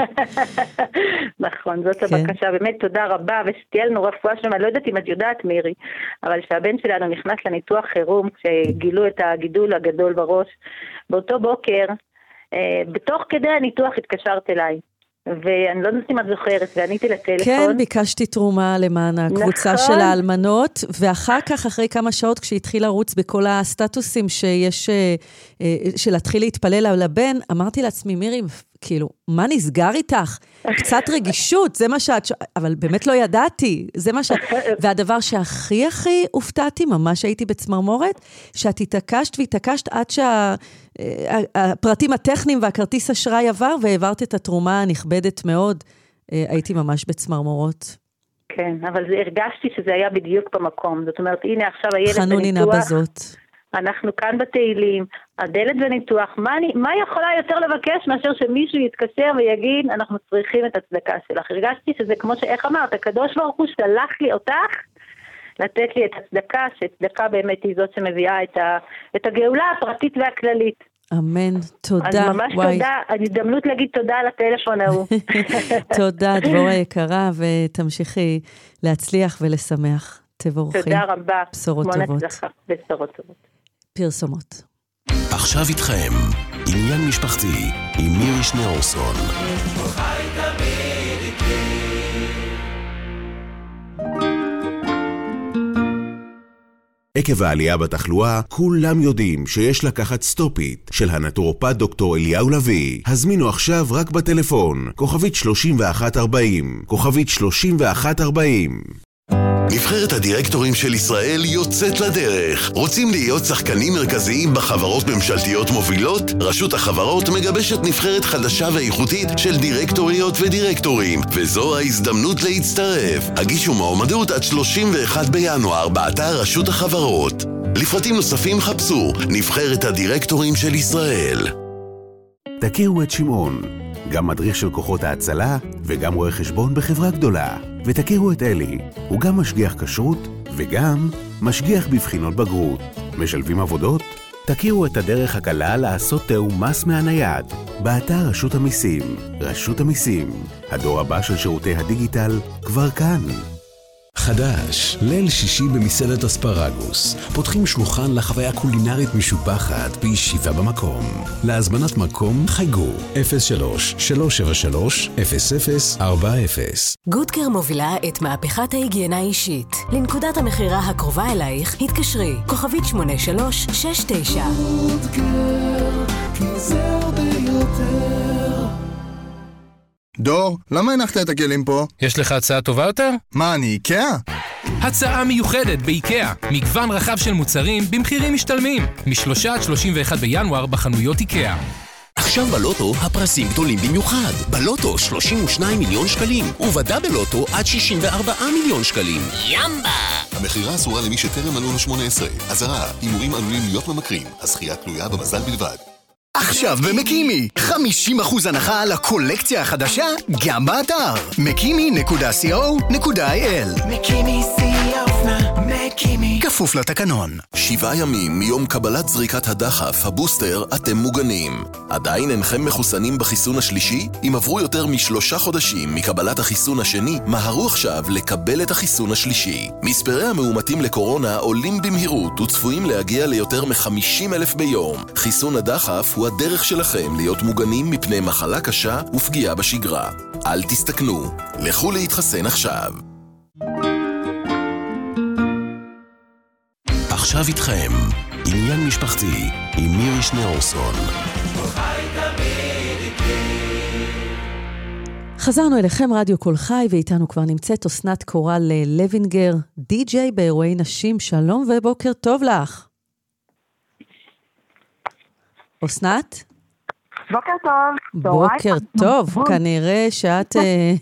נכון, זאת כן. הבקשה. באמת תודה רבה, ושתהיה לנו רפואה שלמה. לא יודעת אם את יודעת, מירי, אבל שהבן שלנו נכנס לניתוח חירום, כשגילו את הגידול הגדול בראש, באותו בוקר, אה, בתוך כדי הניתוח התקשרת אליי. ואני לא יודעת אם את זוכרת, ועניתי לטלפון. כן, ביקשתי תרומה למען הקבוצה נכון. של האלמנות, ואחר כך, אחרי כמה שעות, כשהתחיל לרוץ בכל הסטטוסים שיש, של להתחיל להתפלל על הבן, אמרתי לעצמי, מירי, כאילו, מה נסגר איתך? קצת רגישות, זה מה שאת... אבל באמת לא ידעתי, זה מה ש... והדבר שהכי הכי הופתעתי, ממש הייתי בצמרמורת, שאת התעקשת והתעקשת עד שהפרטים הטכניים והכרטיס אשראי עבר, והעברת את התרומה הנכבדת מאוד, הייתי ממש בצמרמורות. כן, אבל הרגשתי שזה היה בדיוק במקום. זאת אומרת, הנה עכשיו הילד בניתוח. חנונינה בזאת. אנחנו כאן בתהילים, הדלת בניתוח, מה, אני, מה יכולה יותר לבקש מאשר שמישהו יתקשר ויגיד, אנחנו צריכים את הצדקה שלך. הרגשתי שזה כמו שאיך אמרת, הקדוש ברוך הוא שלח לי אותך, לתת לי את הצדקה, שצדקה באמת היא זאת שמביאה את, ה, את הגאולה הפרטית והכללית. אמן, תודה. אז ממש וואי. תודה, הזדמנות להגיד תודה על הטלפון ההוא. תודה, דבורה יקרה, ותמשיכי להצליח ולשמח. תבורכי. תודה רבה. בשורות טובות. בשורות טובות. פרסומות. עכשיו איתכם, עניין משפחתי, עם מירי שניאורסון. עקב העלייה בתחלואה, כולם יודעים שיש לקחת סטופית של הנטורופט דוקטור אליהו לביא. הזמינו עכשיו רק בטלפון, כוכבית שלושים ואחת ארבעים, כוכבית שלושים ואחת ארבעים. נבחרת הדירקטורים של ישראל יוצאת לדרך. רוצים להיות שחקנים מרכזיים בחברות ממשלתיות מובילות? רשות החברות מגבשת נבחרת חדשה ואיכותית של דירקטוריות ודירקטורים, וזו ההזדמנות להצטרף. הגישו מועמדות עד שלושים ואחד בינואר באתר רשות החברות. לפרטים נוספים חפשו נבחרת הדירקטורים של ישראל. תכירו את שמעון, גם מדריך של כוחות ההצלה וגם רואה חשבון בחברה גדולה. ותכירו את אלי, הוא גם משגיח כשרות וגם משגיח בבחינות בגרות. משלבים עבודות? תכירו את הדרך הקלה לעשות תיאום מס מהנייד באתר רשות המיסים. רשות המיסים, הדור הבא של שירותי הדיגיטל כבר כאן. חדש, ליל שישי במסעדת אספרגוס. פותחים שולחן לחוויה קולינרית משובחת בישיבה במקום. להזמנת מקום חייגו אפס שלוש שלוש שבע שלוש אפס אפס ארבע אפס. גודקר מובילה את מהפכת ההיגיינה האישית. לנקודת המחירה הקרובה אלייך התקשרי כוכבית שמונה שלוש שש תשע. גודקר, כי זה הרבה יותר. דור, למה הנחת את הכלים פה? יש לך הצעה טובה יותר? מה, אני איקאה? הצעה מיוחדת באיקאה. מגוון רחב של מוצרים במחירים משתלמים. מ-שלושה עד שלושים ואחד בינואר בחנויות איקאה. עכשיו בלוטו הפרסים גדולים במיוחד. בלוטו שלושים ושניים מיליון שקלים, ובדה בלוטו עד שישים וארבעה מיליון שקלים. ימבה! המחירה אסורה למי שטרם מלאו לו שמונה עשרה. אזהרה, הימורים עלולים להיות ממכרים. הזכייה תלויה במזל בלבד. עכשיו במקימי, חמישים אחוז הנחה על הקולקציה החדשה, גם באתר מקימי נקודה סי או נקודה איי אל. מקימי סי או דפנה, מקימי. כפוף לתקנון. שבעה ימים מיום קבלת זריקת הדחף, הבוסטר, אתם מוגנים. עדיין אינכם מחוסנים בחיסון השלישי? אם עברו יותר משלושה חודשים מקבלת החיסון השני, מהרו עכשיו לקבל את החיסון השלישי. מספרי המאומתים לקורונה עולים במהירות וצפויים להגיע ליותר מ-חמישים אלף ביום. חיסון הדחף הוא הדרך שלכם להיות מוגנים מפני מחלה קשה ופגיעה בשגרה. אל תסתכנו, לכו להתחסן עכשיו. עכשיו איתכם, עניין משפחתי עם מירי שניאורסון. חזרנו אליכם רדיו כל חי, ואיתנו כבר נמצאת אסנת קורל לוינגר, די-ג'יי באירועי נשים. שלום ובוקר טוב לך. אסנת? בוקר טוב. בוקר טוב, כנראה שאת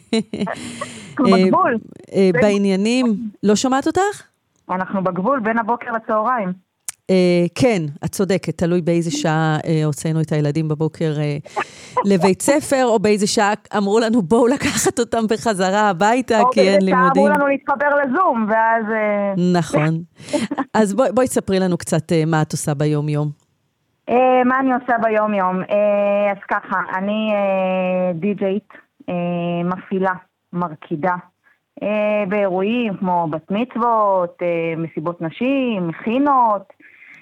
בעניינים. לא שמעת אותך? אנחנו בגבול בין הבוקר לצהריים. כן, את צודקת, תלוי באיזה שעה הוצאנו את הילדים בבוקר לבית ספר, או באיזה שעה אמרו לנו בואו לקחת אותם בחזרה הביתה, כי אין לימודים. או באיזה שעה אמרו לנו להתחבר לזום, ואז... נכון. אז בואי תספרי לנו קצת מה את עושה ביום יום. מה אני עושה ביום יום? אז ככה, אני די-ג'יית, מפעילה, מרקידה, באירועים כמו בת מצוות, מסיבות נשים, מכינות.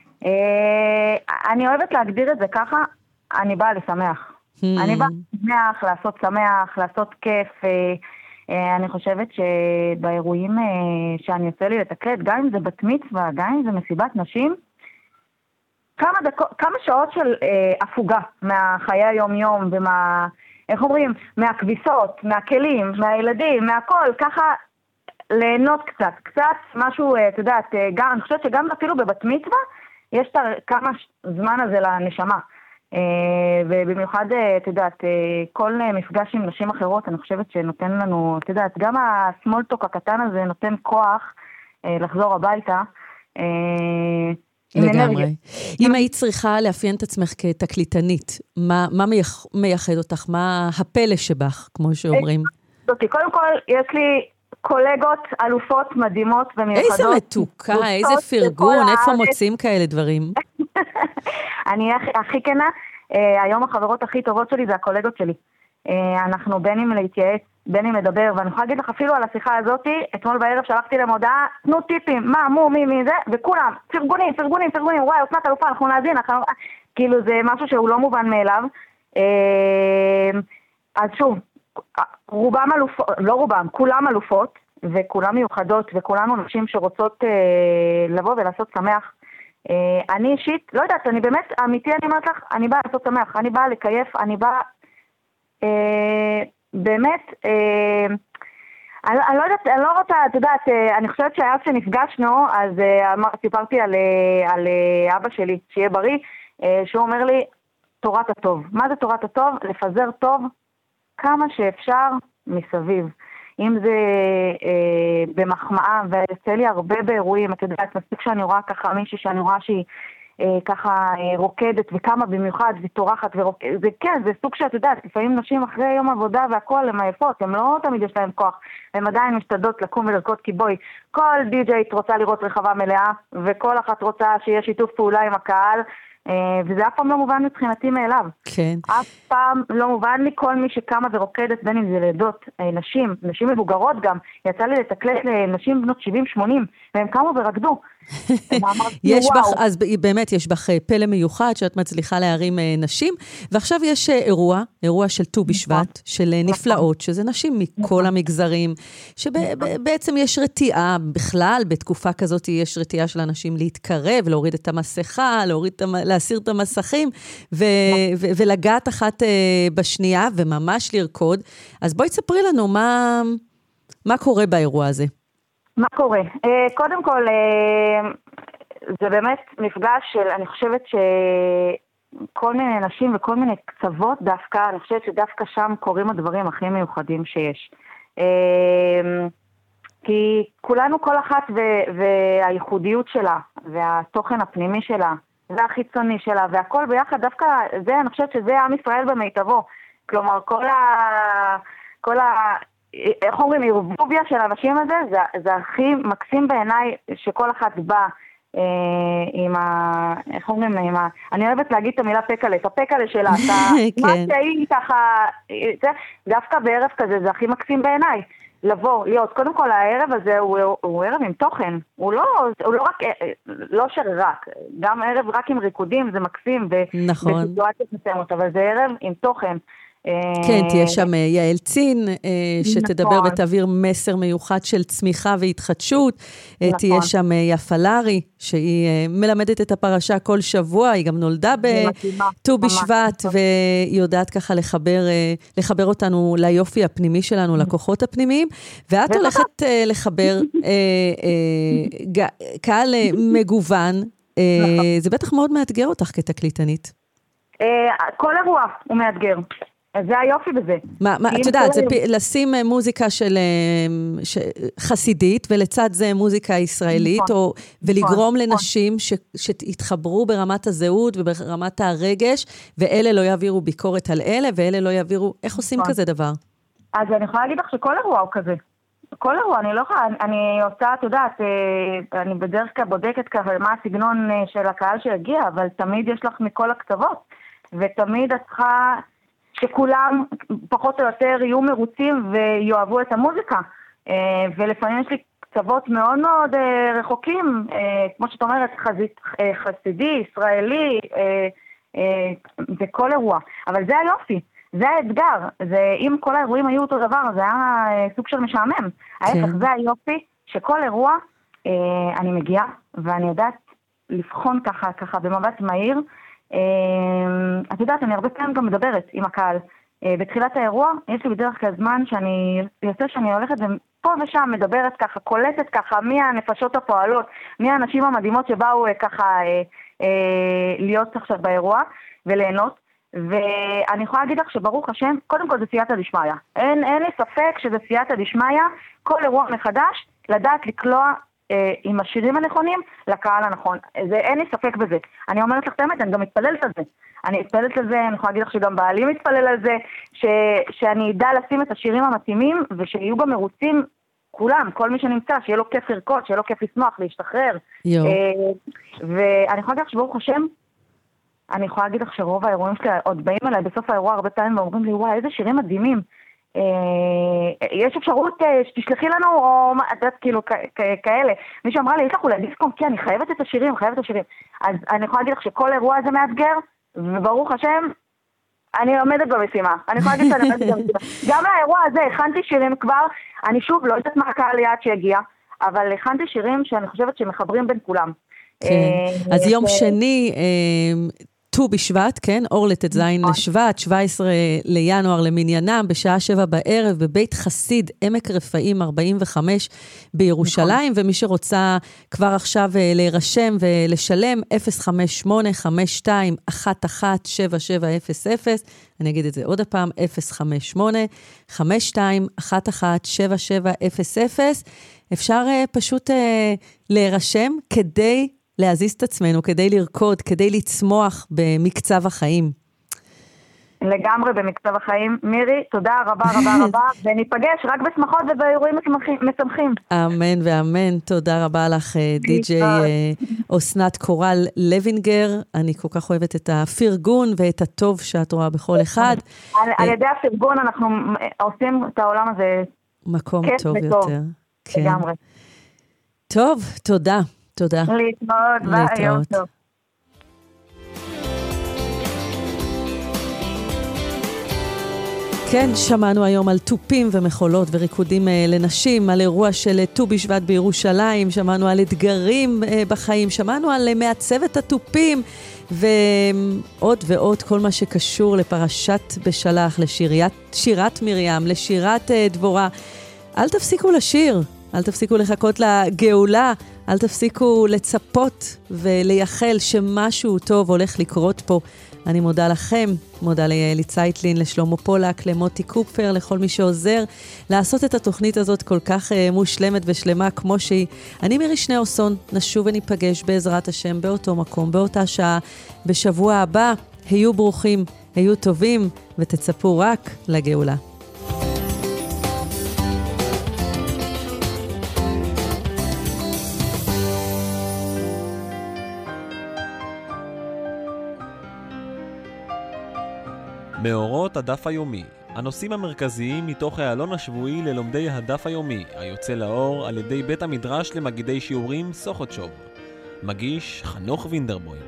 אני אוהבת להגדיר את זה ככה, אני באה לשמח. אני באה לשמח, לעשות שמח, לעשות כיף. אני חושבת שבאירועים שאני יוצא לי לתקלט, גם אם זה בת מצווה, גם אם זה מסיבת נשים, כמה, דקות, כמה שעות של אה, הפוגה מהחיי היום-יום ומה, איך אומרים, מהכביסות, מהכלים, מהילדים, מהכל, ככה ליהנות קצת, קצת משהו, אה, אתה יודעת, אה, גם, אני חושבת שגם אפילו בבת מצווה, יש את כמה זמן הזה לנשמה, אה, ובמיוחד, אה, אתה יודעת, אה, כל אה, מפגש עם נשים אחרות, אני חושבת שנותן לנו, אתה יודעת, גם הסמולטוק הקטן הזה נותן כוח אה, לחזור הביתה, אה, לגמרי. אם היית צריכה לאפיין את עצמך כתקליטנית, מה, מה מייח, מייחד אותך? מה הפלא שבך, כמו שאומרים? קודם כל, יש לי קולגות, אלופות, מדהימות ומיוחדות. איזה מתוקה, איזה פרגון, איפה מוצאים כאלה דברים? אני הכי כנה, היום החברות הכי טובות שלי זה הקולגות שלי. אנחנו בין אם להתייעץ, בין אם לדבר, ואני יכולה להגיד לך אפילו על השיחה הזאת, אתמול בערב שלחתי להם הודעה, תנו טיפים, מה, מו, מי, מי זה, וכולם, פרגונים, פרגונים, פרגונים, וואי, אסנת אלופה, אנחנו נאזין, אנחנו... כאילו זה משהו שהוא לא מובן מאליו. אז שוב, רובם אלופות, לא רובם, כולם אלופות, וכולם מיוחדות, וכולנו נשים שרוצות לבוא ולעשות שמח. אני אישית, לא יודעת, אני באמת, אמיתי אני אומרת לך, אני באה לעשות שמח, אני באה לקייף, אני באה... באמת, אני לא יודעת, אני לא רוצה, את יודעת, אני חושבת שהיה כשנפגשנו, אז סיפרתי על אבא שלי, שיהיה בריא, שהוא אומר לי, תורת הטוב. מה זה תורת הטוב? לפזר טוב כמה שאפשר מסביב. אם זה במחמאה, ויוצא לי הרבה באירועים, את יודעת, מספיק שאני רואה ככה מישהי שאני רואה שהיא אה, ככה אה, רוקדת וכמה במיוחד וטורחת ורוקדת, זה כן, זה סוג שאת יודעת, לפעמים נשים אחרי יום עבודה והכל הן עייפות, הן לא תמיד יש להן כוח, הן עדיין משתדות לקום ולרקוד, כי בואי, כל די-ג'יית רוצה לראות רחבה מלאה, וכל אחת רוצה שיהיה שיתוף פעולה עם הקהל, וזה אף פעם לא מובן מבחינתי מאליו. כן. אף פעם לא מובן לי כל מי שקמה ורוקדת, בין אם זה לידות, נשים, נשים מבוגרות גם, יצא לי לתקלט לנשים בנות שבעים שמונים, והם קמו ורקדו. יש בך, אז באמת יש בך פלא מיוחד שאת מצליחה להרים נשים, ועכשיו יש אירוע, אירוע של ט"ו בשבט, של נפלאות, שזה נשים מכל המגזרים, שבעצם יש רתיעה בכלל, בתקופה כזאת יש רתיעה של אנשים להתקרב, להוריד את המסכה, להוריד, להסיר את המסכים, ולגעת אחת בשנייה, וממש לרקוד. אז בואי תספרי לנו מה, מה קורה באירוע הזה. מה קורה? קודם כל, זה באמת מפגש של, אני חושבת שכל מיני נשים וכל מיני קצוות דווקא, אני חושבת שדווקא שם קורים הדברים הכי מיוחדים שיש. כי כולנו כל אחת והייחודיות שלה, והתוכן הפנימי שלה, והחיצוני שלה, והכל ביחד, דווקא זה, אני חושבת שזה עם ישראל במיטבו. כלומר, כל ה... כל ה... איך אומרים, ערבוביה של האנשים הזה, זה, זה הכי מקסים בעיניי שכל אחת באה אה, עם ה... איך אומרים, עם ה... אני אוהבת להגיד את המילה פקלה, את הפקלה שלה, את ה... מה שהיא ככה, זה, דווקא בערב כזה, זה הכי מקסים בעיניי. לבוא, להיות, קודם כל הערב הזה הוא, הוא ערב עם תוכן, הוא לא, הוא לא רק, לא שרק, גם ערב רק עם ריקודים זה מקסים, נכון. בסיטואציות מסוימות, אבל זה ערב עם תוכן. כן, תהיה שם יעל צין, שתדבר ותעביר מסר מיוחד של צמיחה והתחדשות. תהיה שם יפה לרי, שהיא מלמדת את הפרשה כל שבוע, היא גם נולדה בט"ו בשבט, והיא יודעת ככה לחבר, לחבר אותנו ליופי הפנימי שלנו, לכוחות הפנימיים, ואת הולכת לחבר קהל מגוון, זה בטח מאוד מאתגר אותך כתקליטנית. כל אירוע הוא מאתגר. זה היופי בזה. מה, מה, את יודעת, זה לשים מוזיקה של חסידית, ולצד זה מוזיקה ישראלית, או, ולגרום לנשים ש, שיתחברו ברמת הזהות וברמת הרגש, ואלה לא יעבירו ביקורת על אלה, ואלה לא יעבירו, איך עושים כזה דבר? אז אני יכולה להגיד לך שכל אירוע הוא כזה. כל אירוע, אני לא יכולה, אני עושה, את יודעת, אני בדרך כלל בודקת ככה מה הסגנון של הקהל שהגיע, אבל תמיד יש לך מכל הקצוות, ותמיד את צריכה שכולם פחות או יותר יהיו מרוצים ויואבו את המוזיקה, ולפעמים יש לי קצוות מאוד מאוד רחוקים, כמו שאת אומרת, חסידי, ישראלי, זה כל אירוע, אבל זה היופי. זה האתגר, זה, אם כל האירועים היו אותו דבר, זה היה סוג של משעמם. ההפך, זה היופי, שכל אירוע אה, אני מגיעה, ואני יודעת לבחון ככה, ככה במבט מהיר. אה, את יודעת, אני הרבה פעמים גם מדברת עם הקהל. אה, בתחילת האירוע, יש לי בדרך כלל זמן שאני, יוצא שאני הולכת ופה ושם מדברת ככה, קולטת ככה, מי הנפשות הפועלות, מי האנשים המדהימות שבאו אה, ככה אה, אה, להיות עכשיו באירוע וליהנות. ואני יכולה להגיד לך שברוך השם, קודם כל זה סייעתא דשמיא. אין, אין לי ספק שזה סייעתא דשמיא, כל אירוע מחדש, לדעת לקלוע אה, עם השירים הנכונים לקהל הנכון. זה, אין לי ספק בזה. אני אומרת לך את האמת, אני גם מתפללת על זה. אני מתפללת על זה, אני יכולה להגיד לך שגם בעלי מתפלל על זה, ש, שאני אדע לשים את השירים המתאימים, ושיהיו גם מרוצים כולם, כל מי שנמצא, שיהיה לו כיף לרקוד, שיהיה לו כיף לשמוח, להשתחרר. אה, ואני יכולה להגיד לך שברוך השם, אני יכולה להגיד לך שרוב האירועים שלי עוד באים אליי בסוף האירוע הרבה פעמים ואומרים לי, וואי, איזה שירים מדהימים. יש אפשרות שתשלחי לנו, או את יודעת, כאילו, כאלה. מישהו אמרה לי, יש לך אולי דיסקום, כי אני חייבת את השירים, חייבת את השירים. אז אני יכולה להגיד לך שכל אירוע הזה מאתגר, וברוך השם, אני עומדת במשימה. אני יכולה להגיד שאני עומדת במשימה. גם לאירוע הזה הכנתי שירים כבר, אני שוב לא יודעת מה הקהל ליד שהגיע, אבל הכנתי שירים שאני חושבת שמחברים בין כולם. כן, אז יום שני, ט"ו בשבט, כן, אור לט"ז לשבט, שבעה עשר לינואר למניינם, בשעה שבע בערב, בבית חסיד, עמק רפאים ארבעים וחמש בירושלים, ומי שרוצה כבר עכשיו להירשם ולשלם, אפס חמש שמונה חמש שתיים אחת אחת שבע שבע אפס אפס, אני אגיד את זה עוד הפעם, אפס חמש שמונה חמש שתיים אחת אחת שבע שבע אפס אפס, אפשר פשוט להירשם כדי להזיז את עצמנו, כדי לרקוד, כדי לצמוח במקצב החיים. לגמרי במקצב החיים. מירי, תודה רבה רבה רבה, וניפגש רק בשמחות ובאירועים משמחים. אמן ואמן, תודה רבה לך, די-ג'יי אסנת קורל לוינגר, אני כל כך אוהבת את הפרגון ואת הטוב שאת רואה בכל אחד. על ידי הפרגון אנחנו עושים את העולם הזה מקום טוב יותר. לגמרי. טוב, תודה. תודה. להתראות, ביי, יום טוב. כן, שמענו היום על טופים ומחולות וריקודים לנשים, על אירוע של ט"ו בשבט בירושלים, שמענו על אתגרים בחיים, שמענו על מעצבת הטופים, ועוד ועוד כל מה שקשור לפרשת בשלח, לשירת מרים, לשירת דבורה. אל תפסיקו לשיר, אל תפסיקו לחכות לגאולה, אל תפסיקו לצפות ולייחל שמשהו טוב הולך לקרות פה. אני מודה לכם, מודה ליעלי צייטלין, לשלמה פולק, למוטי קופר, לכל מי שעוזר לעשות את התוכנית הזאת כל כך uh, מושלמת ושלמה כמו שהיא. אני מירי שניאורסון, נשוב וניפגש בעזרת השם באותו מקום, באותה שעה, בשבוע הבא. היו ברוכים, היו טובים, ותצפו רק לגאולה. מאורות הדף היומי, הנושאים המרכזיים מתוך העלון השבועי ללומדי הדף היומי, היוצא לאור על ידי בית המדרש למגידי שיעורים סוכותשוב. מגיש חנוך וינדרבוים.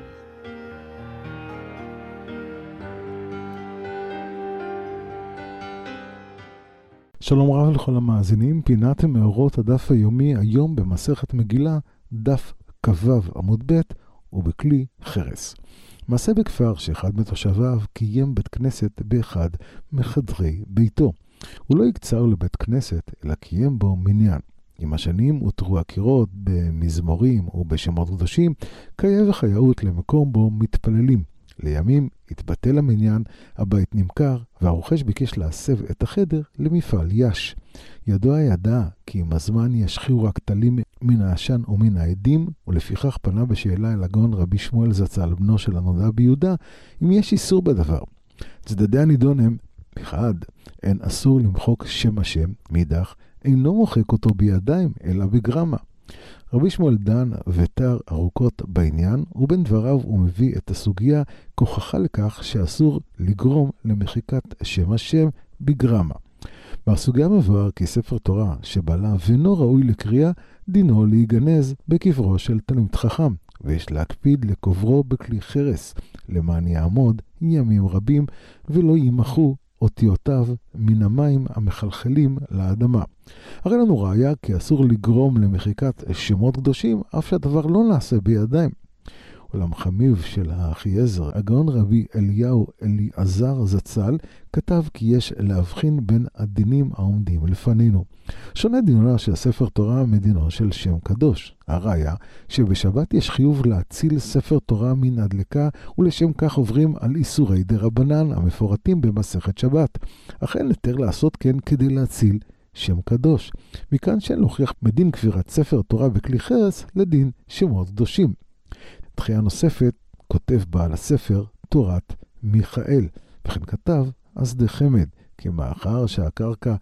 שלום רב לכל המאזינים, פינת מאורות הדף היומי היום במסכת מגילה, דף כ"ו עמוד ב' ובכלי חרס. מעשה בכפר שאחד מתושביו קיים בית כנסת באחד מחדרי ביתו. הוא לא יקצר לבית כנסת, אלא קיים בו מניין. עם השנים הותרו הקירות במזמורים ובשמות קדושים, קיה וחייאות למקום בו מתפללים. לימים התבטל המניין, הבית נמכר, והרוכש ביקש להסב את החדר למפעל יש. ידוע ידע כי עם הזמן ישחירו רק תלים מן העשן ומן העדים, ולפיכך פנה בשאלה אל הגאון רבי שמואל זצ"ל, בנו של הנודע ביהודה, אם יש איסור בדבר. צדדי הנידון הם, מחד, אין אסור למחוק שם השם, מאידך, אינו מוחק אותו בידיים, אלא בגרמה. רבי שמואל דן ותר ארוכות בעניין, ובין דבריו הוא מביא את הסוגיה כוכחה לכך שאסור לגרום למחיקת שם השם בגרמה. בסוגיה מבואר כי ספר תורה שבעלה ואינו ראוי לקריאה, דינו להיגנז בקברו של תלמיד חכם, ויש להקפיד לקוברו בכלי חרס, למען יעמוד ימים רבים ולא יימחו אותיותיו מן המים המחלחלים לאדמה. הרי לנו ראיה כי אסור לגרום למחיקת שמות קדושים, אף שהדבר לא נעשה בידיים. אולם חמיו של האחייזר, הגאון רבי אליהו אליעזר זצ"ל, כתב כי יש להבחין בין הדינים העומדים לפנינו. שונה דינו של ספר תורה מדינו של שם קדוש. הראיה שבשבת יש חיוב להציל ספר תורה מן הדלקה, ולשם כך עוברים על איסורי דרבנן המפורטים במסכת שבת. אכן נתר לעשות כן כדי להציל שם קדוש. מכאן שאין להוכיח מדין קבירת ספר תורה בכלי חרס לדין שמות קדושים. דחייה נוספת כותב בעל הספר תורת מיכאל, וכן כתב אסדי חמד, כי מאחר שהקרקע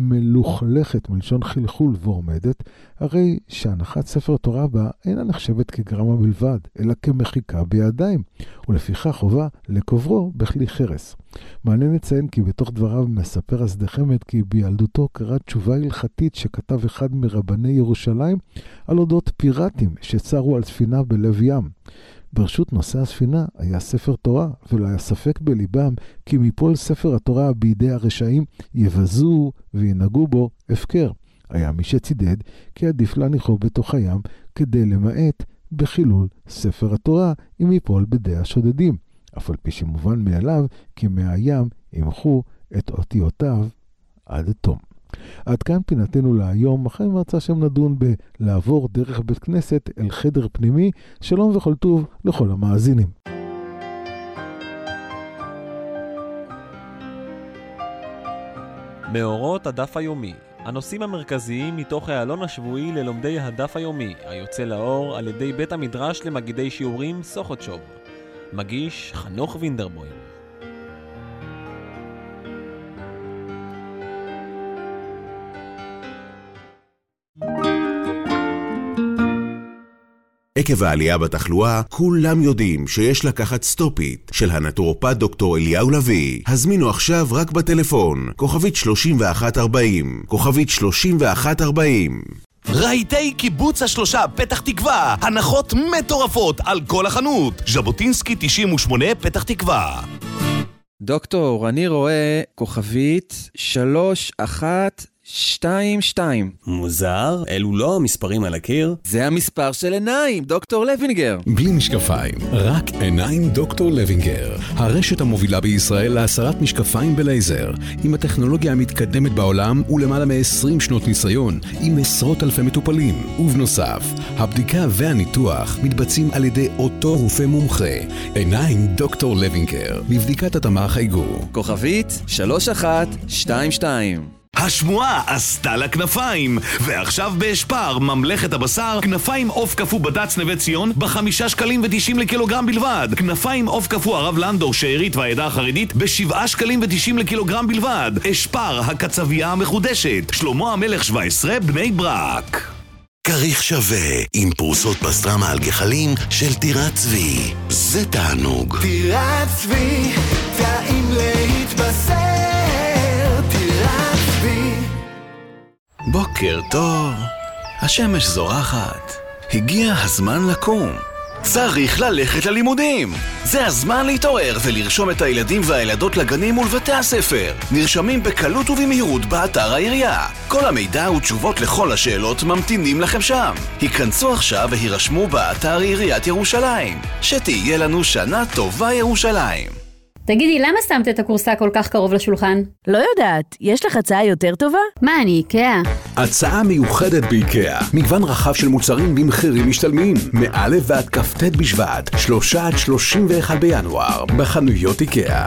מלוכלכת מלשון חלחול ועומדת, הרי שהנחת ספר תורה בה אינה נחשבת כגרמה בלבד, אלא כמחיקה בידיים, ולפיכך חובה לקוברו בכלי חרס. מעניין לציין כי בתוך דבריו מספר אסדי חמד כי בילדותו קרא תשובה הלכתית שכתב אחד מרבני ירושלים על אודות פיראטים שצרו על ספינה בלב ים. ברשות נושא הספינה היה ספר תורה, ולא היה ספק בליבם כי מפול ספר התורה בידי הרשעים יבזו וינהגו בו הפקר. היה מי שצידד כי עדיף להניחו בתוך הים כדי למעט בחילול ספר התורה אם יפול בידי השודדים. אף על פי שמובן מאליו כי מהים ימחו את אותיותיו עד תום. עד כאן פינתנו להיום, אחרי מרצה שם נדון בלעבור דרך בית כנסת אל חדר פנימי. שלום וכל טוב לכל המאזינים. מאורות הדף היומי, הנושאים המרכזיים מתוך העלון השבועי ללומדי הדף היומי, היוצא לאור על ידי בית המדרש למגידי שיעורים סוכותשוב. מגיש חנוך וינדרבוים. עקב העלייה בתחלואה, כולם יודעים שיש לקחת סטופית של הנטורופט דוקטור אליהו לביא. הזמינו עכשיו רק בטלפון, כוכבית שלושים ואחת ארבעים, כוכבית שלושים ואחת ארבעים. רהיטי קיבוץ השלושה פתח תקווה, הנחות מטורפות על כל החנות. ז'בוטינסקי תשעים ושמונה פתח תקווה. דוקטור, אני רואה כוכבית שלוש אחת שתיים שתיים. מוזר, אלו לא המספרים על הקיר. זה המספר של עיניים, דוקטור לוינגר. בלי משקפיים, רק עיניים דוקטור לוינגר. הרשת המובילה בישראל להסרת משקפיים בלייזר. עם הטכנולוגיה המתקדמת בעולם ולמעלה מ-עשרים שנות ניסיון, עם עשרות אלפי מטופלים. ובנוסף, הבדיקה והניתוח מתבצעים על ידי אותו רופא מומחה. עיניים דוקטור לוינגר. לבדיקת התאמה חייגו. כוכבית שלוש אחת שתיים שתיים. השמועה עשתה לה כנפיים, ועכשיו בהשפר ממלכת הבשר, כנפיים עוף קפוא בד"ץ נווה ציון בחמישה שקלים ותשעים לקילוגרם בלבד. כנפיים עוף קפוא הרב לנדור שארית והעדה החרדית בשבעה שקלים ותשעים לקילוגרם בלבד. השפר הקצבייה המחודשת, שלמה המלך שבע עשרה בני ברק. כריך שווה עם פרוסות פסטרמה על גחלים של טירת צבי. זה תענוג. טירת צבי, טעים להתמיד. בוקר טוב, השמש זורחת, הגיע הזמן לקום. צריך ללכת ללימודים. זה הזמן להתעורר ולרשום את הילדים והילדות לגנים ולבתי הספר. נרשמים בקלות ובמהירות באתר העירייה. כל המידע ותשובות לכל השאלות ממתינים לכם שם. היכנסו עכשיו והירשמו באתר עיריית ירושלים. שתהיה לנו שנה טובה ירושלים. תגידי, למה שמת את הקורסה כל כך קרוב לשולחן? לא יודעת, יש לך הצעה יותר טובה? מה, אני איקאה? הצעה מיוחדת באיקאה. מגוון רחב של מוצרים במחירים משתלמים. מא' ועד כ"ט בשבט, שלושה עד שלושים ואחד בינואר, בחנויות איקאה.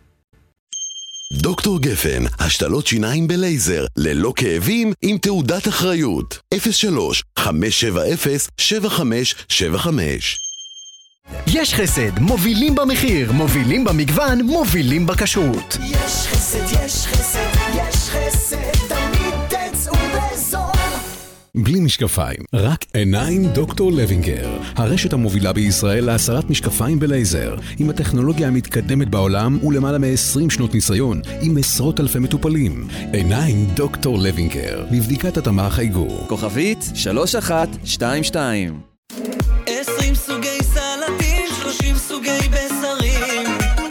דוקטור גפן, השתלות שיניים בלייזר, ללא כאבים, עם תעודת אחריות. אפס שלוש חמש שבע אפס שבע חמש שבע חמש. יש חסד, מובילים במחיר, מובילים במגוון, מובילים בכשרות. יש חסד, יש חסד, יש חסד, תמיד תצאו בזול. בלי משקפיים, רק עיניים דוקטור לוינגר. הרשת המובילה בישראל להסרת משקפיים בלייזר, עם הטכנולוגיה המתקדמת בעולם ולמעלה מ-עשרים שנות ניסיון, עם עשרות אלפי מטופלים. עיניים דוקטור לוינגר, לבדיקת התאמה חייגו. כוכבית שלוש אחת שתיים שתיים. עשרים סוגי סלטים, שלושים סוגי בשרים,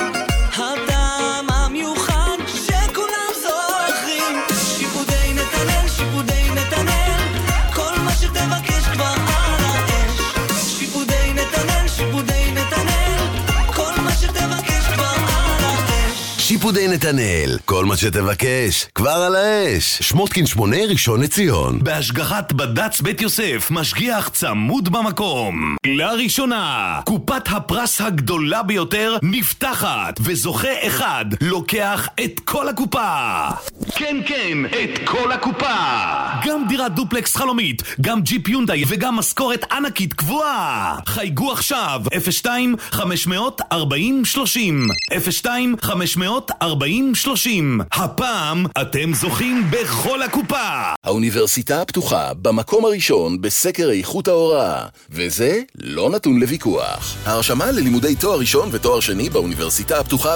הטעם המיוחד שכולם זוכרים. שיפודי נתנאל, שיפודי נתנאל, כל מה שתבקש כבר על האש. שיפודי נתנאל, שיפודי נתנאל, כל מה שתבקש כבר על האש. שיפודי נתנאל, כל מה שתבקש כבר על האש. שמוטקין שמונה, ראשון לציון. בהשגחת בד"ץ בית יוסף, משגיח צמוד במקום. לראשונה, קופת הפרס הגדולה ביותר נפתחת, וזוכה אחד לוקח את כל הקופה. כן, כן, את כל הקופה. גם דירת דופלקס חלומית, גם ג'יפ יונדאי וגם משכורת ענקית קבועה. חייגו עכשיו, אפס שתיים חמש ארבעים שלושים, אפס שתיים חמש ארבעים שלושים. הפעם אתם זוכים בכל הקופה. האוניברסיטה הפתוחה במקום הראשון בסקר איכות ההוראה, וזה לא נתון לוויכוח. ההרשמה ללימודי תואר ראשון ותואר שני באוניברסיטה הפתוחה